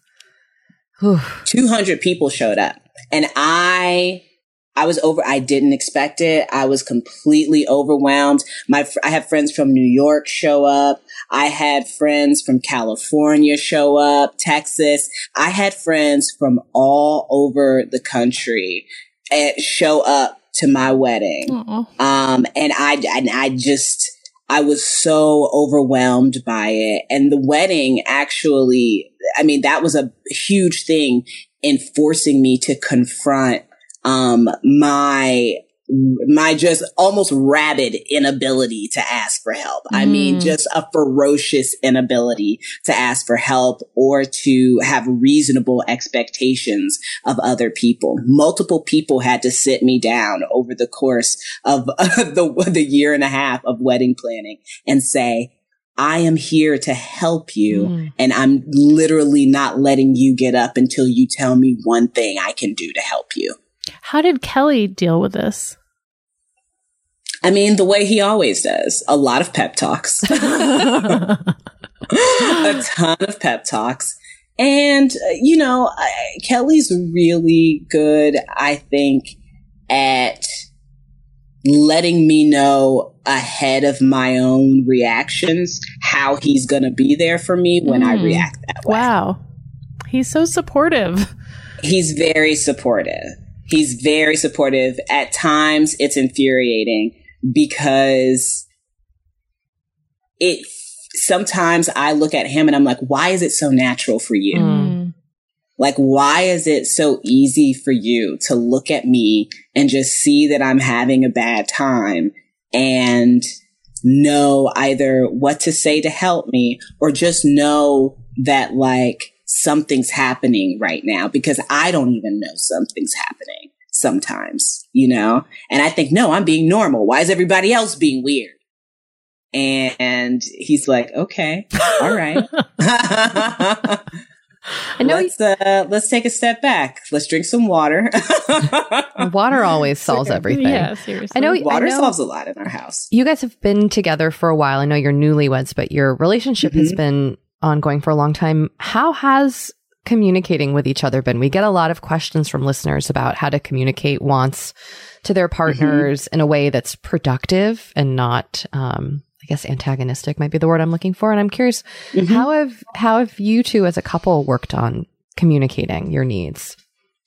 Whew. two hundred people showed up and I, I was over, I didn't expect it. I was completely overwhelmed. My, fr- I have friends from New York show up. I had friends from California show up, Texas. I had friends from all over the country uh, show up to my wedding. Aw. Um, and I, and I just, I was so overwhelmed by it. And the wedding actually, I mean, that was a huge thing in forcing me to confront, um, my, my just almost rabid inability to ask for help. Mm. I mean, just a ferocious inability to ask for help or to have reasonable expectations of other people. Multiple people had to sit me down over the course of uh, the, the year and a half of wedding planning and say, I am here to help you. Mm. And I'm literally not letting you get up until you tell me one thing I can do to help you. How did Kelly deal with this? I mean, the way he always does. A lot of pep talks. A ton of pep talks. And, uh, you know, I, Kelly's really good, I think, at letting me know ahead of my own reactions how he's going to be there for me when mm. I react that way. Wow. He's so supportive. He's very supportive. He's very supportive. At times, it's infuriating because it sometimes I look at him and I'm like, why is it so natural for you? Mm. Like, why is it so easy for you to look at me and just see that I'm having a bad time and know either what to say to help me or just know that like something's happening right now because I don't even know something's happening sometimes, you know? And I think, no, I'm being normal. Why is everybody else being weird? And he's like, okay, all right. I know. Let's, uh, let's take a step back. Let's drink some water. Water always solves everything. Yeah, seriously. I know. Water I know solves a lot in our house. you guys have been together for a while. I know you're newlyweds, but your relationship Mm-hmm. has been ongoing for a long time. How has communicating with each other been? We get a lot of questions from listeners about how to communicate wants to their partners mm-hmm. in a way that's productive and not, um, I guess antagonistic might be the word I'm looking for. And I'm curious, mm-hmm. how have how have you two as a couple worked on communicating your needs?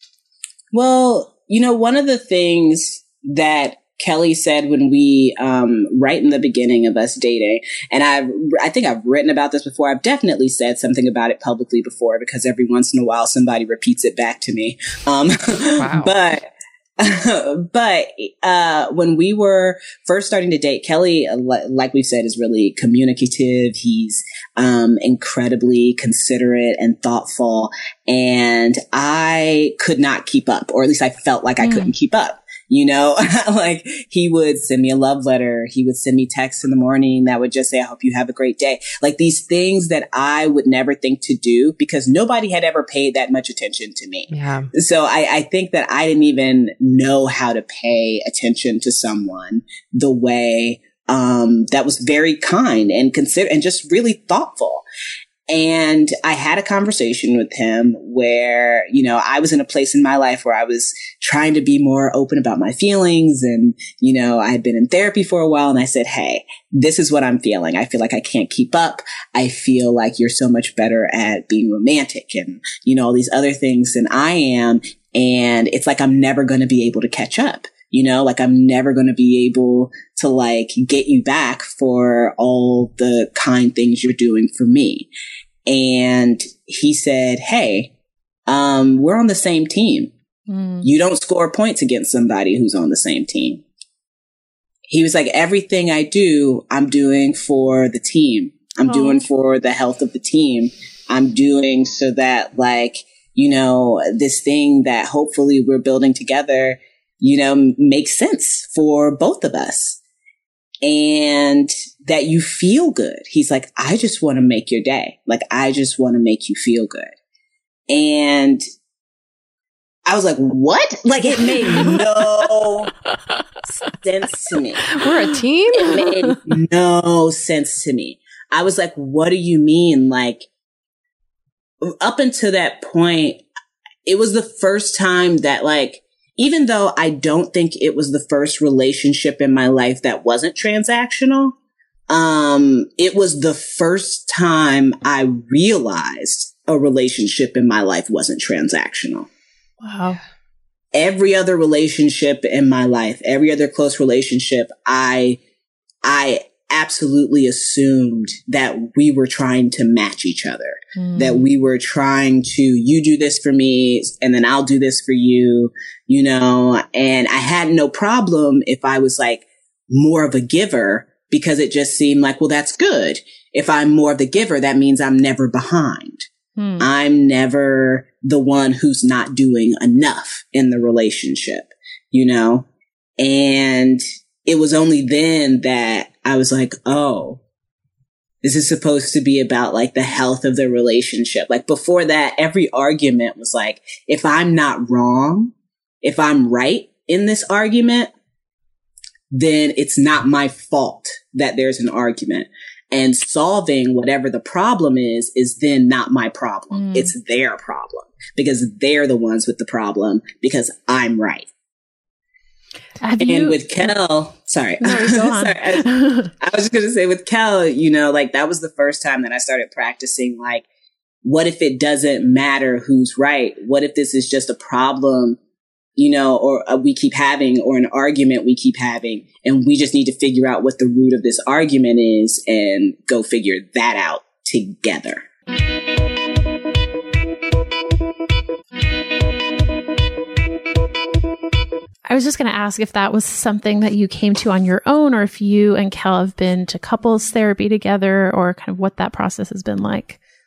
Well, you know, one of the things that Kelly said when we, um, right in the beginning of us dating, and I, I think I've written about this before. I've definitely said something about it publicly before because every once in a while somebody repeats it back to me. Um, wow. but but uh, when we were first starting to date, Kelly, like we've said, is really communicative. He's um, incredibly considerate and thoughtful. And I could not keep up, or at least I felt like I mm. couldn't keep up. You know, like he would send me a love letter. He would send me texts in the morning that would just say, I hope you have a great day. Like these things that I would never think to do because nobody had ever paid that much attention to me. Yeah. So I, I think that I didn't even know how to pay attention to someone the way, um, that was very kind and consider and just really thoughtful. And I had a conversation with him where, you know, I was in a place in my life where I was trying to be more open about my feelings. And, you know, I had been in therapy for a while and I said, hey, this is what I'm feeling. I feel like I can't keep up. I feel like you're so much better at being romantic and, you know, all these other things than I am. And it's like, I'm never going to be able to catch up. You know, like I'm never going to be able to like get you back for all the kind things you're doing for me. And he said, hey, um, we're on the same team. Mm. You don't score points against somebody who's on the same team. He was like, everything I do, I'm doing for the team. I'm oh. doing for the health of the team. I'm doing so that like, you know, this thing that hopefully we're building together, you know, makes sense for both of us and that you feel good. He's like, I just want to make your day. Like, I just want to make you feel good. And I was like, what? Like, it made no sense to me. We're a team? It made no sense to me. I was like, what do you mean? Like, up until that point, it was the first time that like, even though I don't think it was the first relationship in my life that wasn't transactional, um, it was the first time I realized a relationship in my life wasn't transactional. Wow. Every other relationship in my life, every other close relationship, I, I absolutely assumed that we were trying to match each other, mm. that we were trying to, you do this for me and then I'll do this for you, you know, and I had no problem if I was like more of a giver because it just seemed like, well, that's good. If I'm more of the giver, that means I'm never behind. Mm. I'm never the one who's not doing enough in the relationship, you know, and it was only then that I was like, oh, this is supposed to be about like the health of the relationship. Like before that, every argument was like, if I'm not wrong, if I'm right in this argument, then it's not my fault that there's an argument. And solving whatever the problem is, is then not my problem. Mm. It's their problem because they're the ones with the problem because I'm right. Have and you, with Kel, sorry, no, go on. sorry I, I was just going to say with Kel, you know, like that was the first time that I started practicing, like, what if it doesn't matter who's right? What if this is just a problem, you know, or uh, we keep having, or an argument we keep having, and we just need to figure out what the root of this argument is and go figure that out together. I was just going to ask if that was something that you came to on your own, or if you and Kel have been to couples therapy together, or kind of what that process has been like.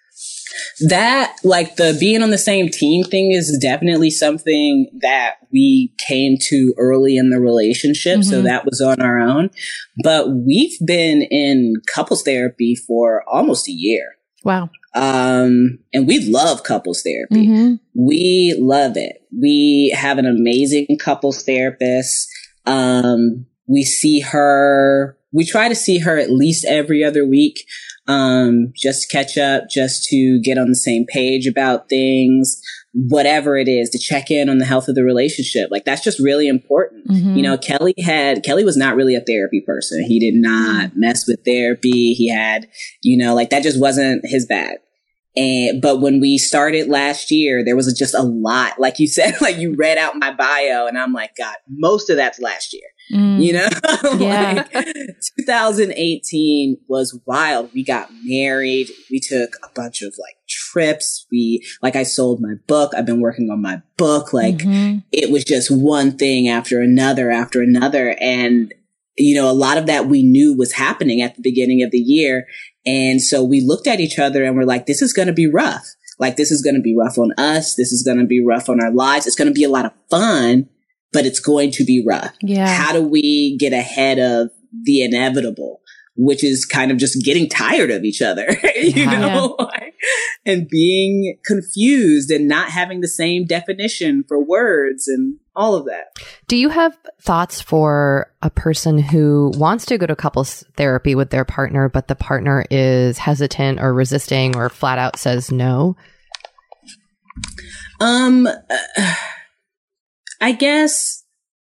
That, like the being on the same team thing is definitely something that we came to early in the relationship. Mm-hmm. So that was on our own. But we've been in couples therapy for almost a year. Wow. Um, and we love couples therapy. Mm-hmm. We love it. We have an amazing couples therapist. Um, we see her, we try to see her at least every other week. Um, just catch up, just to get on the same page about things, whatever it is, to check in on the health of the relationship. Like that's just really important. Mm-hmm. You know, Kelly had, Kelly was not really a therapy person. He did not mess with therapy. He had, you know, like that just wasn't his bag. And, but when we started last year, there was just a lot, like you said, like you read out my bio and I'm like, God, most of that's last year. Mm. You know, Yeah. like two thousand eighteen was wild. We got married. We took a bunch of like trips. We, like I sold my book. I've been working on my book. Like mm-hmm. it was just one thing after another, after another. And, you know, a lot of that we knew was happening at the beginning of the year. And so we looked at each other and we're like, this is going to be rough. Like this is going to be rough on us. This is going to be rough on our lives. It's going to be a lot of fun, but it's going to be rough. Yeah. How do we get ahead of the inevitable, which is kind of just getting tired of each other, you yeah. know, like, and being confused and not having the same definition for words and all of that. Do you have thoughts for a person who wants to go to couples therapy with their partner, but the partner is hesitant or resisting or flat out says no? Um, uh, I guess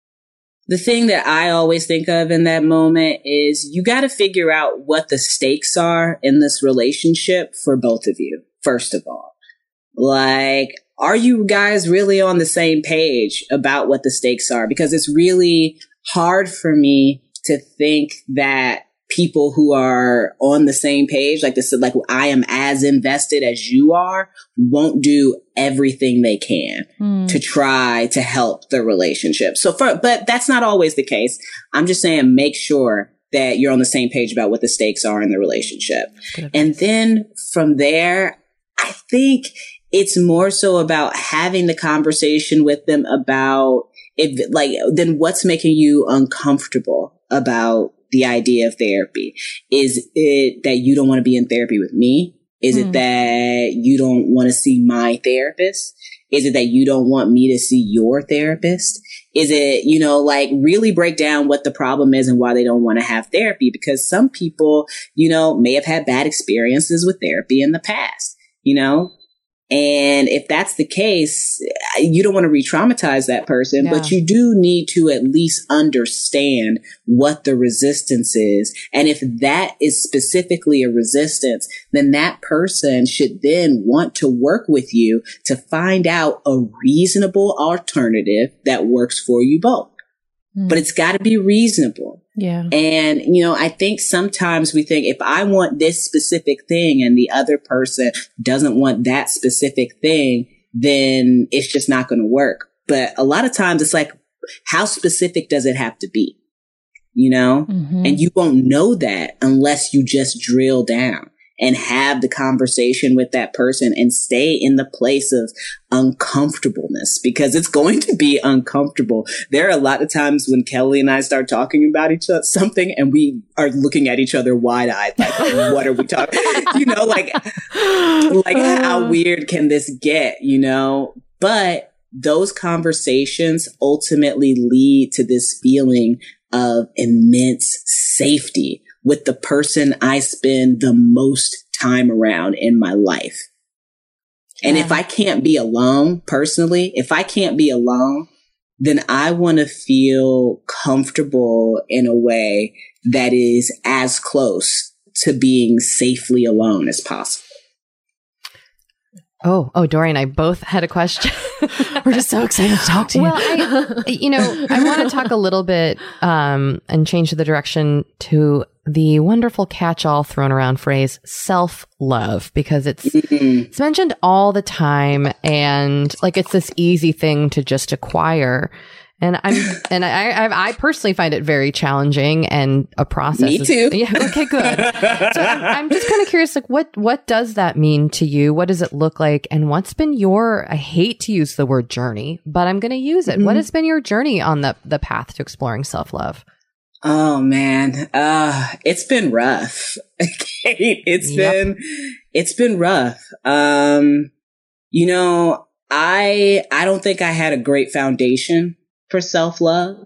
the thing that I always think of in that moment is you got to figure out what the stakes are in this relationship for both of you, first of all. Like, are you guys really on the same page about what the stakes are? Because it's really hard for me to think that people who are on the same page, like this, like I am as invested as you are, won't do everything they can mm. to try to help the relationship. So for, but that's not always the case. I'm just saying, make sure that you're on the same page about what the stakes are in the relationship. Good. And then from there, I think it's more so about having the conversation with them about if, like, then what's making you uncomfortable about the idea of therapy? Is it that you don't want to be in therapy with me? Is mm. it that you don't want to see my therapist? Is it that you don't want me to see your therapist? Is it, you know, like really break down what the problem is and why they don't want to have therapy? Because some people, you know, may have had bad experiences with therapy in the past, you know? And if that's the case, you don't want to re-traumatize that person, yeah. but you do need to at least understand what the resistance is. And if that is specifically a resistance, then that person should then want to work with you to find out a reasonable alternative that works for you both. Mm. But it's got to be reasonable. Yeah. And, you know, I think sometimes we think if I want this specific thing and the other person doesn't want that specific thing, then it's just not going to work. But a lot of times it's like, how specific does it have to be? You know, mm-hmm. and you won't know that unless you just drill down and have the conversation with that person and stay in the place of uncomfortableness, because it's going to be uncomfortable. There are a lot of times when Kelly and I start talking about each other, something, and we are looking at each other wide eyed, like, what are we talking? You know, like, like how weird can this get, you know? But those conversations ultimately lead to this feeling of immense safety with the person I spend the most time around in my life. And yeah. if I can't be alone personally, if I can't be alone, then I want to feel comfortable in a way that is as close to being safely alone as possible. Oh, oh, Dory and I both had a question. We're just so excited to talk to you. Well, I, you know, I want to talk a little bit um, and change the direction to the wonderful catch-all thrown around phrase self-love, because it's mm-hmm. it's mentioned all the time, and like it's this easy thing to just acquire. And I'm, and I, I, I personally find it very challenging and a process. Me too. Yeah. Okay, good. So I'm, I'm just kind of curious, like, what, what does that mean to you? What does it look like? And what's been your, I hate to use the word journey, but I'm going to use it. Mm-hmm. What has been your journey on the, the path to exploring self-love? Oh man. Uh, it's been rough. Kate, it's yep. been, it's been rough. Um, you know, I, I don't think I had a great foundation for self-love.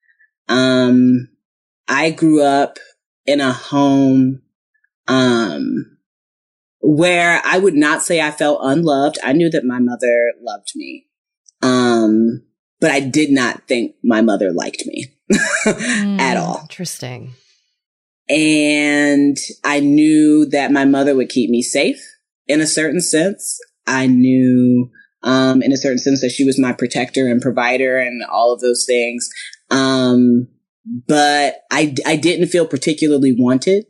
Um, I grew up in a home, um, where I would not say I felt unloved. I knew that my mother loved me. Um, but I did not think my mother liked me mm, at all. Interesting. And I knew that my mother would keep me safe in a certain sense. I knew Um, in a certain sense that she was my protector and provider and all of those things. Um, but I, I didn't feel particularly wanted.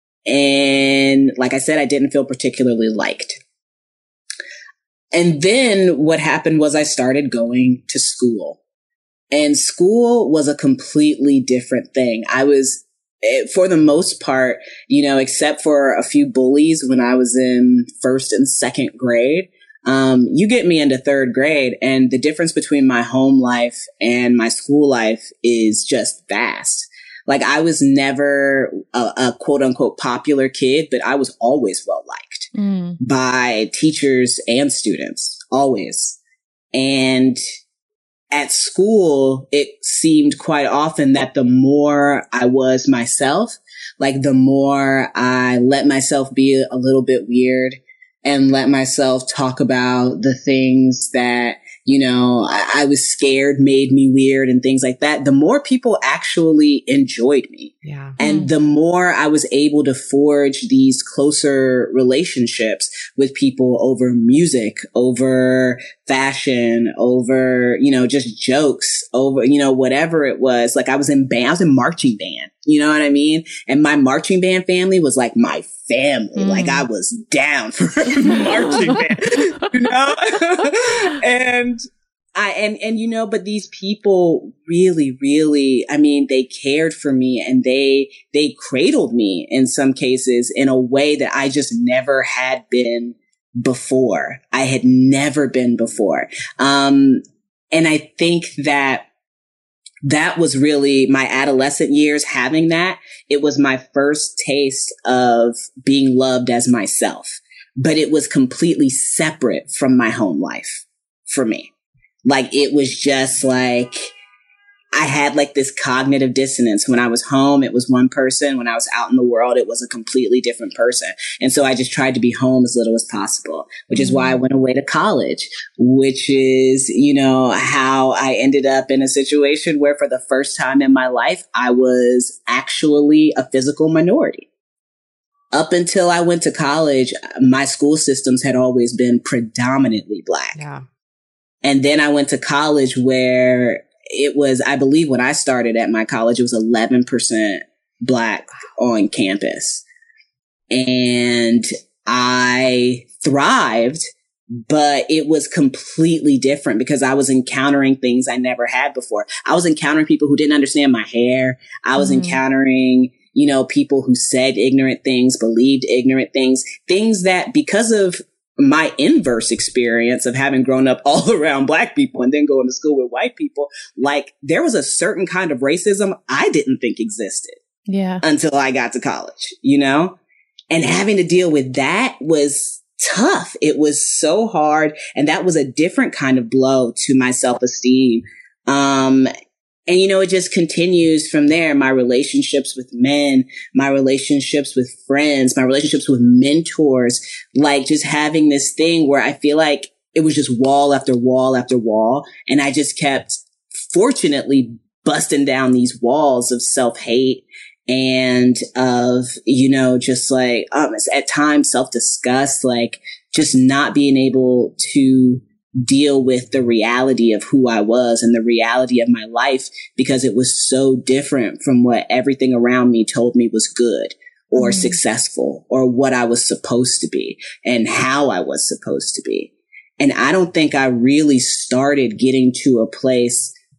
And like I said, I didn't feel particularly liked. And then what happened was I started going to school, and school was a completely different thing. I was, for the most part, you know, except for a few bullies when I was in first and second grade, Um, you get me into third grade, and the difference between my home life and my school life is just vast. Like, I was never a, a quote unquote popular kid, but I was always well liked mm. by teachers and students, always. And at school, it seemed quite often that the more I was myself, like the more I let myself be a little bit weird and let myself talk about the things that, you know, I, I was scared made me weird and things like that, the more people actually enjoyed me. Yeah. And mm. the more I was able to forge these closer relationships with people over music, over fashion, over, you know, just jokes, over, you know, whatever it was. Like, I was in band, I was in marching band, you know what I mean? And my marching band family was like my family. Mm. Like, I was down for marching band, you know? and I, and, and, you know, but these people really, really, I mean, they cared for me, and they, they cradled me in some cases in a way that I just never had been before. I had never been before. Um, and I think that that was really my adolescent years, having that. It was my first taste of being loved as myself, but it was completely separate from my home life for me. Like, it was just like, I had like this cognitive dissonance. When I was home, it was one person. When I was out in the world, it was a completely different person. And so I just tried to be home as little as possible, which is mm-hmm. why I went away to college, which is, you know, how I ended up in a situation where for the first time in my life, I was actually a physical minority. Up until I went to college, my school systems had always been predominantly Black. Yeah. And then I went to college where it was, I believe when I started at my college, it was eleven percent Black on campus. And I thrived, but it was completely different because I was encountering things I never had before. I was encountering people who didn't understand my hair. I was mm-hmm. encountering, you know, people who said ignorant things, believed ignorant things, things that because of my inverse experience of having grown up all around Black people and then going to school with white people, like, there was a certain kind of racism I didn't think existed. Yeah. Until I got to college, you know, and having to deal with that was tough. It was so hard. And that was a different kind of blow to my self-esteem. Um, And, you know, it just continues from there. My relationships with men, my relationships with friends, my relationships with mentors, like just having this thing where I feel like it was just wall after wall after wall. And I just kept, fortunately, busting down these walls of self-hate and of, you know, just like, um, at times self-disgust, like just not being able to deal with the reality of who I was and the reality of my life because it was so different from what everything around me told me was good or mm. successful or what I was supposed to be and how I was supposed to be. And I don't think I really started getting to a place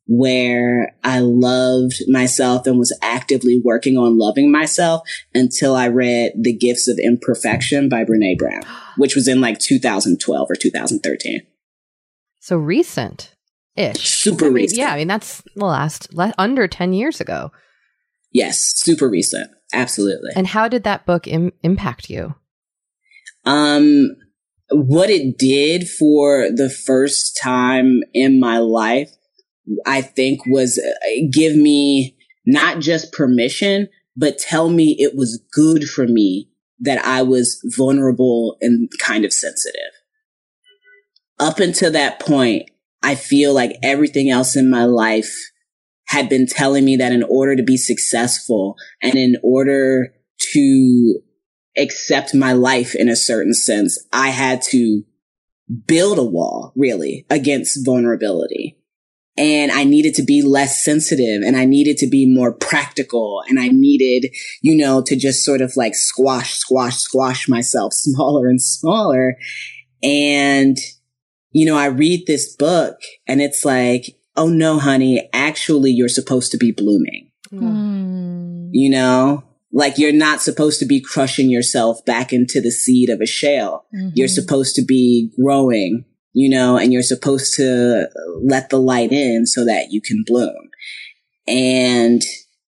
where I loved myself and was actively working on loving myself until I read The Gifts of Imperfection by Brene Brown, which was in like two thousand twelve or two thousand thirteen. So recent-ish. Super I mean, recent. Yeah, I mean, that's the last, le- under ten years ago. Yes, super recent. Absolutely. And how did that book Im- impact you? Um, what it did for the first time in my life, I think, was uh, give me not just permission, but tell me it was good for me that I was vulnerable and kind of sensitive. Up until that point, I feel like everything else in my life had been telling me that in order to be successful and in order to accept my life in a certain sense, I had to build a wall, really, against vulnerability. And I needed to be less sensitive, and I needed to be more practical, and I needed, you know, to just sort of like squash, squash, squash myself smaller and smaller. And, you know, I read this book and it's like, oh no, honey, actually you're supposed to be blooming. Mm. You know, like you're not supposed to be crushing yourself back into the seed of a shell. Mm-hmm. You're supposed to be growing, you know, and you're supposed to let the light in so that you can bloom. And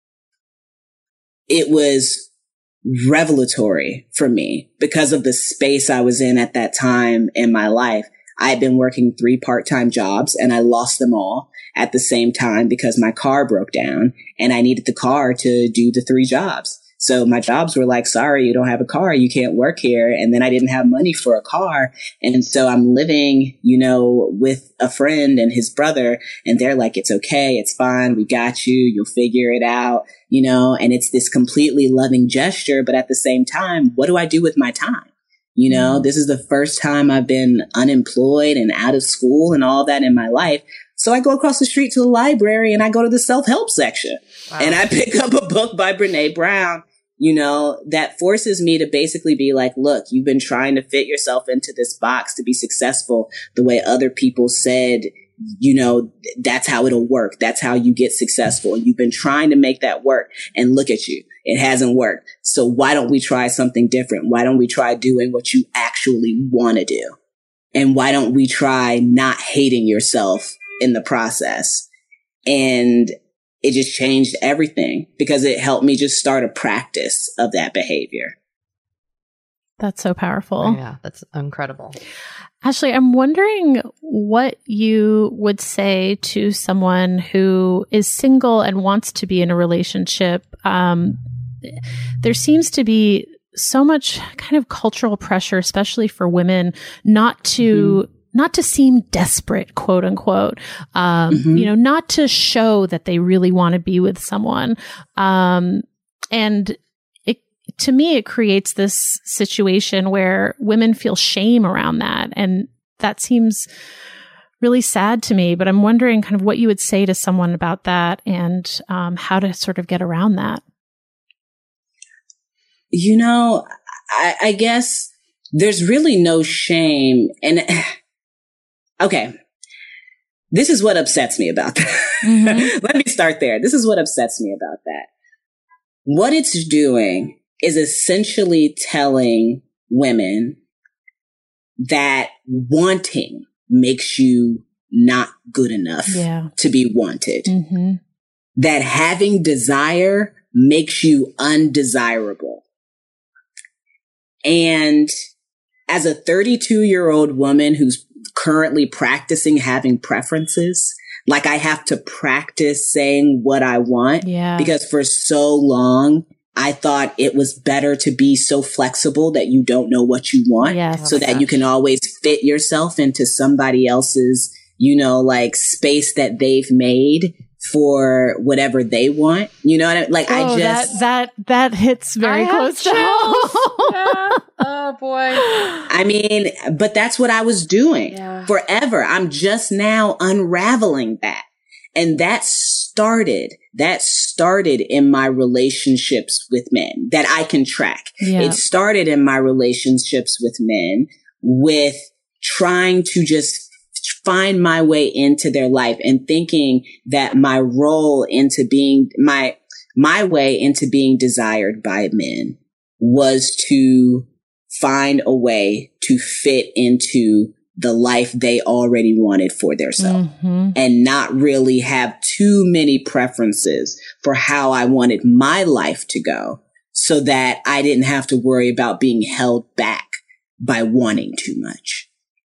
it was revelatory for me because of the space I was in at that time in my life. I had been working three part-time jobs and I lost them all at the same time because my car broke down and I needed the car to do the three jobs. So my jobs were like, sorry, you don't have a car. You can't work here. And then I didn't have money for a car. And so I'm living, you know, with a friend and his brother. And they're like, it's okay. It's fine. We got you. You'll figure it out, you know, and it's this completely loving gesture. But at the same time, what do I do with my time? You know, mm-hmm. This is the first time I've been unemployed and out of school and all that in my life. So I go across the street to the library and I go to the self-help section. Wow. And I pick up a book by Brene Brown, you know, that forces me to basically be like, look, you've been trying to fit yourself into this box to be successful the way other people said, you know, that's how it'll work. That's how you get successful. And you've been trying to make that work. And look at you. It hasn't worked. So why don't we try something different? Why don't we try doing what you actually want to do? And why don't we try not hating yourself in the process? And it just changed everything because it helped me just start a practice of that behavior. That's so powerful. Yeah, that's incredible. Ashley, I'm wondering what you would say to someone who is single and wants to be in a relationship. Um, there seems to be so much kind of cultural pressure, especially for women, not to mm-hmm. not to seem desperate, quote unquote, um, mm-hmm. you know, not to show that they really want to be with someone. Um, and it, to me, it creates this situation where women feel shame around that. And that seems really sad to me, but I'm wondering kind of what you would say to someone about that and um, how to sort of get around that. You know, I, I guess there's really no shame. And okay, this is what upsets me about that. Mm-hmm. Let me start there. This is what upsets me about that. What it's doing is essentially telling women that wanting makes you not good enough yeah. to be wanted. Mm-hmm. That having desire makes you undesirable. And as a thirty-two year old woman who's currently practicing having preferences, like I have to practice saying what I want yeah. because for so long I thought it was better to be so flexible that you don't know what you want yes. so that you can always fit yourself into somebody else's, you know, like space that they've made for whatever they want. You know what I mean? Like, oh, I just, that, that, that hits very I close to home. Yeah. Oh boy. I mean, but that's what I was doing yeah. forever. I'm just now unraveling that. And that started, that started in my relationships with men that I can track. Yeah. It started in my relationships with men with trying to just find my way into their life and thinking that my role into being my, my way into being desired by men was to find a way to fit into the life they already wanted for themselves mm-hmm. and not really have too many preferences for how I wanted my life to go so that I didn't have to worry about being held back by wanting too much.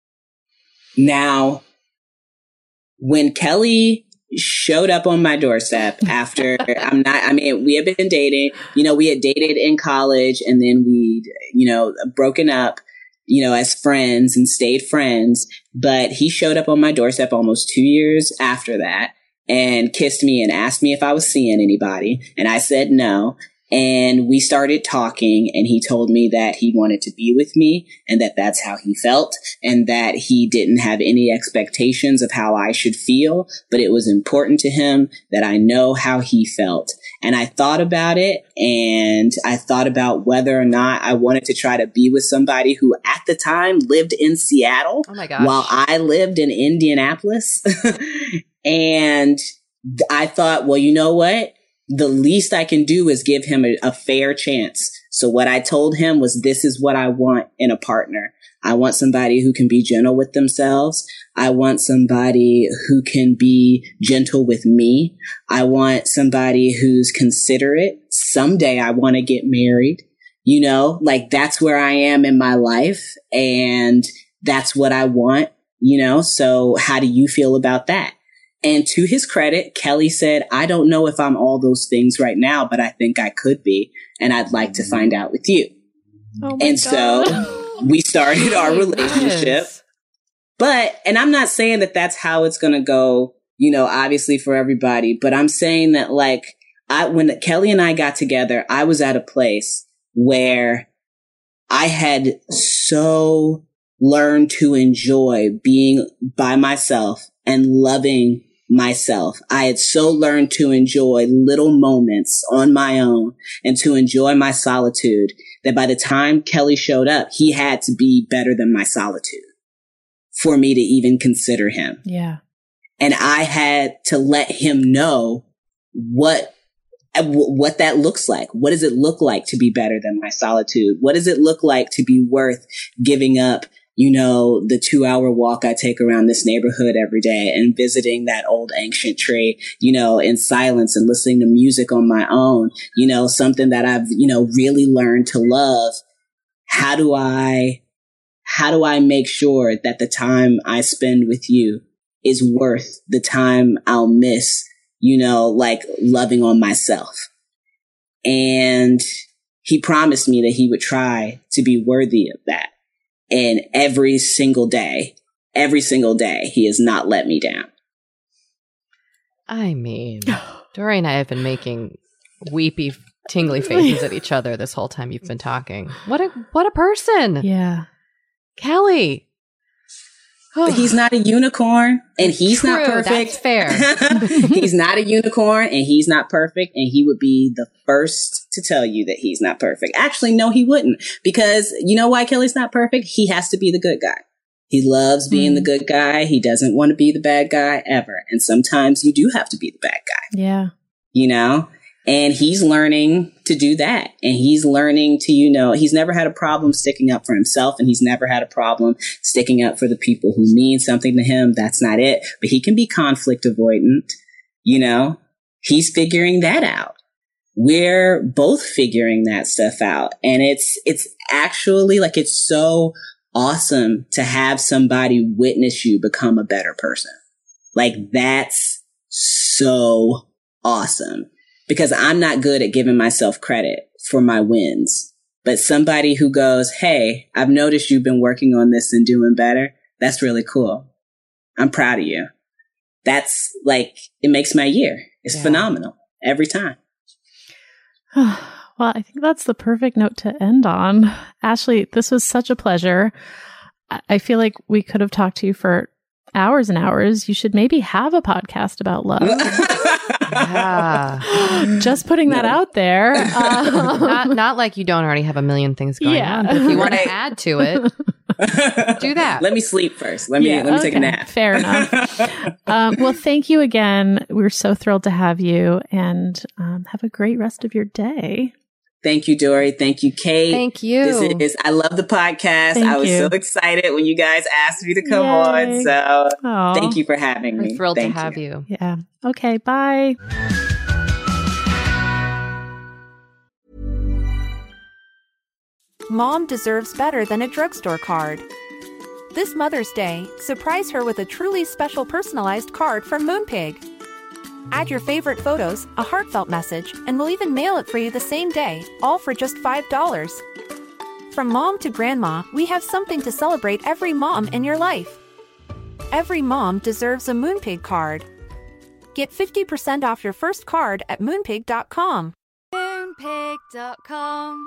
Now, when Kelly showed up on my doorstep after I'm not, I mean, we had been dating, you know, we had dated in college and then we, you know, broken up, you know, as friends and stayed friends. But he showed up on my doorstep almost two years after that and kissed me and asked me if I was seeing anybody. And I said no. And we started talking and he told me that he wanted to be with me and that that's how he felt and that he didn't have any expectations of how I should feel, but it was important to him that I know how he felt. And I thought about it and I thought about whether or not I wanted to try to be with somebody who at the time lived in Seattle oh my gosh. while I lived in Indianapolis. And I thought, well, you know what? The least I can do is give him a, a fair chance. So what I told him was, this is what I want in a partner. I want somebody who can be gentle with themselves. I want somebody who can be gentle with me. I want somebody who's considerate. Someday I want to get married. You know, like that's where I am in my life and that's what I want, you know? So how do you feel about that? And to his credit, Kelly said, I don't know if I'm all those things right now, but I think I could be. And I'd like to find out with you. Oh and God. So we started our relationship. Yes. But, and I'm not saying that that's how it's going to go, you know, obviously for everybody, but I'm saying that like I, when Kelly and I got together, I was at a place where I had so learned to enjoy being by myself and loving myself. I had so learned to enjoy little moments on my own and to enjoy my solitude that by the time Kelly showed up, he had to be better than my solitude for me to even consider him. Yeah. And I had to let him know what, what that looks like. What does it look like to be better than my solitude? What does it look like to be worth giving up, you know, the two hour walk I take around this neighborhood every day and visiting that old ancient tree, you know, in silence and listening to music on my own, you know, something that I've, you know, really learned to love. How do I, how do I make sure that the time I spend with you is worth the time I'll miss, you know, like loving on myself? And he promised me that he would try to be worthy of that. And every single day, every single day, he has not let me down. I mean, Dory and I have been making weepy, tingly faces at each other this whole time you've been talking. What a what a person. Yeah. Kelly. Oh. He's not a unicorn and he's True, not perfect. That's fair. He's not a unicorn and he's not perfect. And he would be the first to tell you that he's not perfect. Actually, no, he wouldn't. Because you know why Kelly's not perfect? He has to be the good guy. He loves being mm. the good guy. He doesn't want to be the bad guy ever. And sometimes you do have to be the bad guy. Yeah. You know? And he's learning to do that. And he's learning to, you know, he's never had a problem sticking up for himself. And he's never had a problem sticking up for the people who mean something to him. That's not it. But he can be conflict avoidant. You know, he's figuring that out. We're both figuring that stuff out. And it's, it's actually like, it's so awesome to have somebody witness you become a better person. Like that's so awesome. Because I'm not good at giving myself credit for my wins. But somebody who goes, hey, I've noticed you've been working on this and doing better. That's really cool. I'm proud of you. That's like, it makes my year. It's yeah. phenomenal every time. Well, I think that's the perfect note to end on. Ashley, this was such a pleasure. I feel like we could have talked to you for hours and hours. You should maybe have a podcast about love. Yeah. Just putting that out there. Um, not, not like you don't already have a million things going yeah. on. But if you want to add to it. Do that. Let me sleep first. Let me Yeah, let me okay. take a nap. Fair enough. um, well, thank you again. We're so thrilled to have you, and um, have a great rest of your day. Thank you, Dory. Thank you, Kate. Thank you. This is, I love the podcast. Thank I was you. so excited when you guys asked me to come Yay. on. So Aw. thank you for having me. We're thrilled Thank to have you. Yeah. Okay. Bye. Mom deserves better than a drugstore card. This Mother's Day, surprise her with a truly special personalized card from Moonpig. Add your favorite photos, a heartfelt message, and we'll even mail it for you the same day, all for just five dollars. From mom to grandma, we have something to celebrate every mom in your life. Every mom deserves a Moonpig card. Get fifty percent off your first card at moonpig dot com. Moonpig dot com.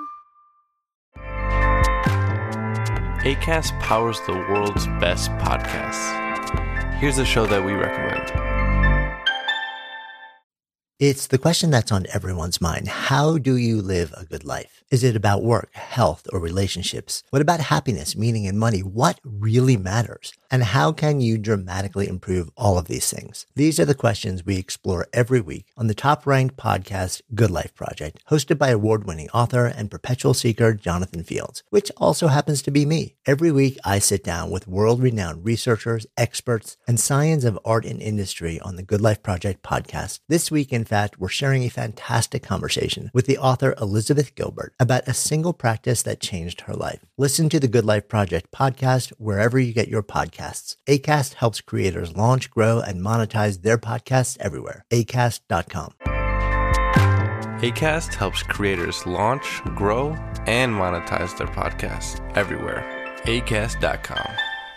Acast powers the world's best podcasts. Here's a show that we recommend. It's the question that's on everyone's mind. How do you live a good life? Is it about work, health, or relationships? What about happiness, meaning, and money? What really matters? And how can you dramatically improve all of these things? These are the questions we explore every week on the top-ranked podcast, Good Life Project, hosted by award-winning author and perpetual seeker Jonathan Fields, which also happens to be me. Every week, I sit down with world-renowned researchers, experts, and science of art and industry on the Good Life Project podcast. This week, in fact, we're sharing a fantastic conversation with the author Elizabeth Gilbert about a single practice that changed her life. Listen to the Good Life Project podcast wherever you get your podcasts. Acast helps creators launch, grow, and monetize their podcasts everywhere. acast dot com. Acast helps creators launch, grow, and monetize their podcasts everywhere. acast dot com.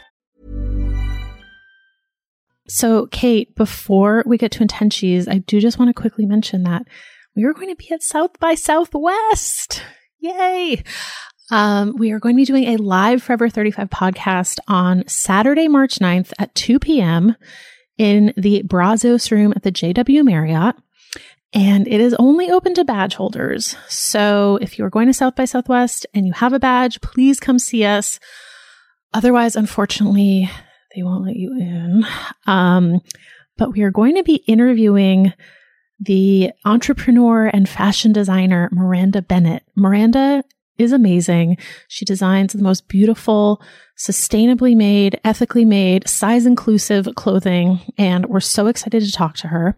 So, Kate, before we get to Intentions, I do just want to quickly mention that we are going to be at South by Southwest. Yay! Um, we are going to be doing a live Forever thirty-five podcast on Saturday, March ninth at two p.m. in the Brazos room at the J W Marriott. And it is only open to badge holders. So if you're going to South by Southwest and you have a badge, please come see us. Otherwise, unfortunately, they won't let you in. Um, but we are going to be interviewing the entrepreneur and fashion designer, Miranda Bennett. Miranda is amazing. She designs the most beautiful, sustainably made, ethically made, size inclusive clothing. And we're so excited to talk to her.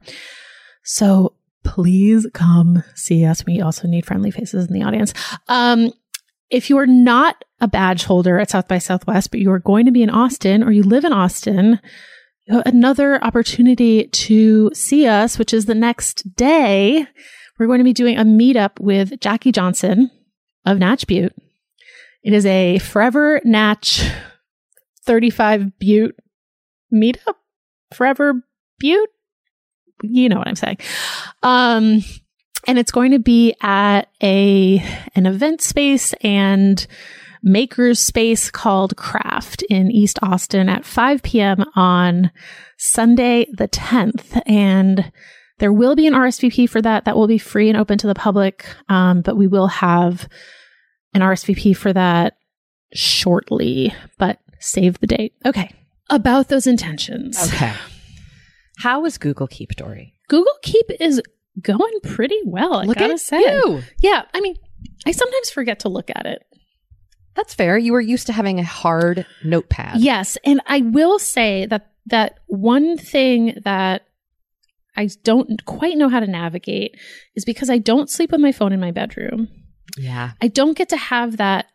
So please come see us. We also need friendly faces in the audience. Um, if you are not a badge holder at South by Southwest, but you are going to be in Austin or you live in Austin, you have another opportunity to see us, which is the next day. We're going to be doing a meetup with Jackie Johnson of Natch Butte. It is a Forever Natch thirty-five Butte meetup. Forever Butte? You know what I'm saying. Um, and it's going to be at a an event space and makers space called Craft in East Austin at five p.m. on Sunday the tenth. And there will be an R S V P for that. That will be free and open to the public. Um, but we will have an R S V P for that shortly, but save the date. Okay. About those intentions. Okay. How is Google Keep, Dory? Google Keep is going pretty well, I Look gotta at say. you. Yeah. I mean, I sometimes forget to look at it. That's fair. You were used to having a hard notepad. Yes. And I will say that that one thing that I don't quite know how to navigate is because I don't sleep with my phone in my bedroom. Yeah. I don't get to have that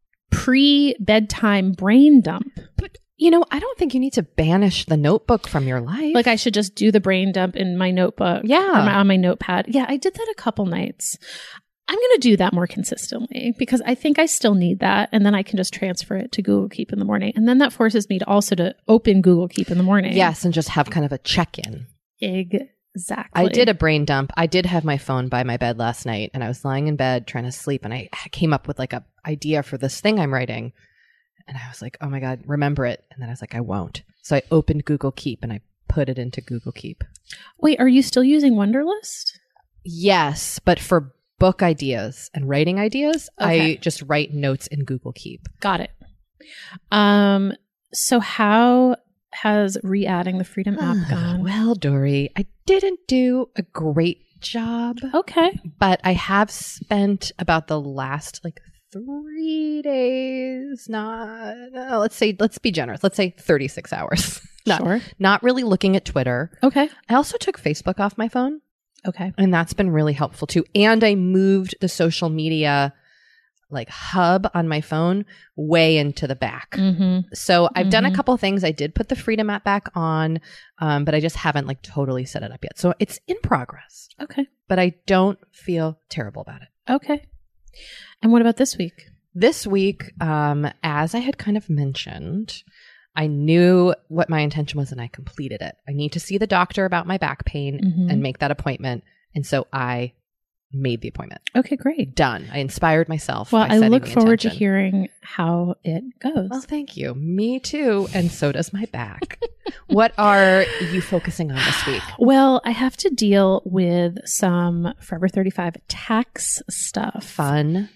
pre-bedtime brain dump. But, you know, I don't think you need to banish the notebook from your life. Like I should just do the brain dump in my notebook. Yeah. Or my, on my notepad. Yeah, I did that a couple nights. I'm going to do that more consistently because I think I still need that. And then I can just transfer it to Google Keep in the morning. And then that forces me to also to open Google Keep in the morning. Yes, and just have kind of a check-in. Exactly. I did a brain dump. I did have my phone by my bed last night and I was lying in bed trying to sleep and I came up with like a idea for this thing I'm writing. And I was like, oh my God, remember it. And then I was like, I won't. So I opened Google Keep and I put it into Google Keep. Wait, are you still using Wunderlist? Yes, but for book ideas and writing ideas, Okay. I just write notes in Google Keep. Got it. Um, so how has re-adding the Freedom app gone? Well, Dory, I didn't do a great job. Okay. But I have spent about the last like three days, not, uh, let's say, let's be generous. Let's say thirty-six hours. not, Sure. Not really looking at Twitter. Okay. I also took Facebook off my phone. Okay. And that's been really helpful too. And I moved the social media like hub on my phone way into the back. Mm-hmm. So I've done a Mhm. couple of things. I did put the Freedom app back on, um, but I just haven't like totally set it up yet. So it's in progress, Okay. but I don't feel terrible about it. Okay. And what about this week? This week, um, as I had kind of mentioned, I knew what my intention was and I completed it. I need to see the doctor about my back pain Mhm. and make that appointment. And so I made the appointment. Okay, great. Done. I inspired myself. Well, by I setting look the forward to intention. hearing how it goes. Well, thank you. Me too. And so does my back. What are you focusing on this week? Well, I have to deal with some Forever thirty-five tax stuff. Fun.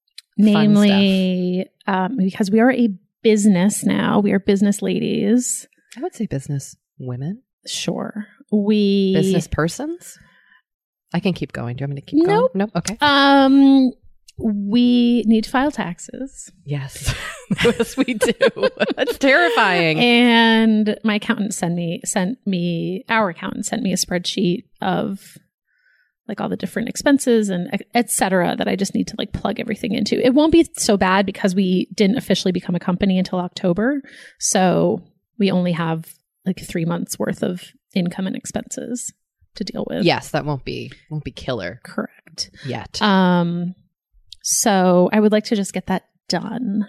Namely, um, because we are a business now. We are business ladies. I would say business women. Sure. We Business persons? I can keep going. Do you want me to keep Nope. going? Nope. Okay. Um, we need to file taxes. Yes. Yes, we do. That's terrifying. And my accountant sent me sent me our accountant sent me a spreadsheet of like all the different expenses and et cetera that I just need to like plug everything into. It won't be so bad because we didn't officially become a company until October. So we only have like three months worth of income and expenses to deal with. Yes, that won't be won't be killer Correct. yet. Um, so I would like to just get that done.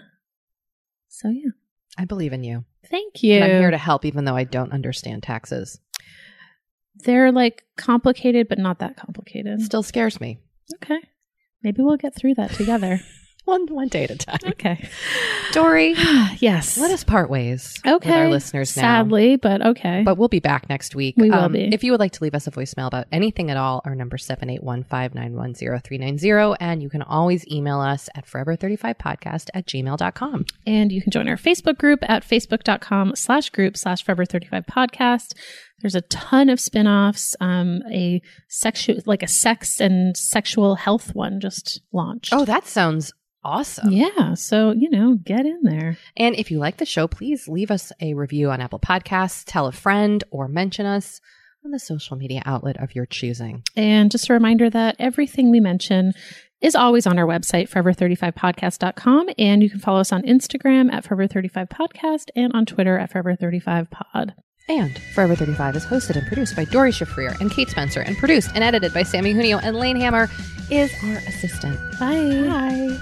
So yeah. I believe in you. Thank you. And I'm here to help even though I don't understand taxes. They're like complicated, but not that complicated. It still scares me. Okay. Maybe we'll get through that together. One one day at a time. Okay. Dory, yes. let us part ways Okay. with our listeners now. Sadly, but okay. But we'll be back next week. We will be. If you would like to leave us a voicemail about anything at all, our number is seven eight one, five nine one, zero three nine zero. And you can always email us at forever thirty-five podcast at gmail dot com. And you can join our Facebook group at facebook.com slash group slash forever 35 podcast. There's a ton of spin-offs. Um, a sexual, like a sex and sexual health one just launched. Oh, that sounds awesome. Yeah. So, you know, get in there. And if you like the show, please leave us a review on Apple Podcasts, tell a friend, or mention us on the social media outlet of your choosing. And just a reminder that everything we mention is always on our website, forever thirty-five podcast dot com. And you can follow us on Instagram at forever thirty-five podcast and on Twitter at forever thirty-five pod. And Forever thirty-five is hosted and produced by Dory Shafrir and Kate Spencer and produced and edited by Sammy Junio, and Lane Hammer is our assistant. Bye. Bye.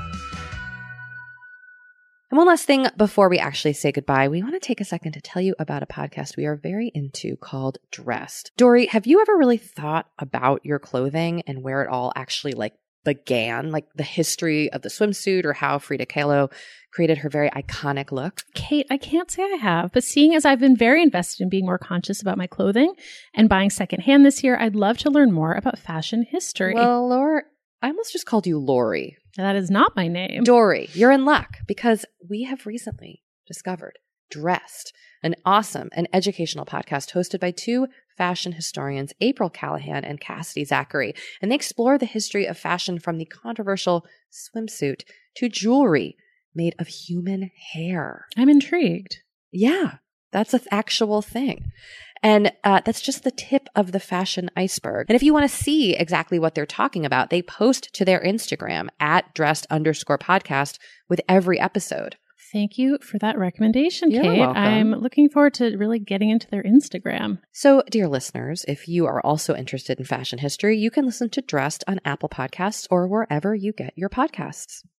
And one last thing before we actually say goodbye, we want to take a second to tell you about a podcast we are very into called Dressed. Dory, have you ever really thought about your clothing and where it all actually like began, like the history of the swimsuit or how Frida Kahlo created her very iconic look? Kate, I can't say I have, but seeing as I've been very invested in being more conscious about my clothing and buying secondhand this year, I'd love to learn more about fashion history. Well, Laura, I almost just called you Lori. That is not my name. Dory, you're in luck because we have recently discovered Dressed, an awesome and educational podcast hosted by two fashion historians, April Callahan and Cassidy Zachary. And they explore the history of fashion from the controversial swimsuit to jewelry made of human hair. I'm intrigued. Yeah, that's an actual thing. And uh, that's just the tip of the fashion iceberg. And if you want to see exactly what they're talking about, they post to their Instagram at dressed underscore podcast with every episode. Thank you for that recommendation, You're Kate. welcome. I'm looking forward to really getting into their Instagram. So, dear listeners, if you are also interested in fashion history, you can listen to Dressed on Apple Podcasts or wherever you get your podcasts.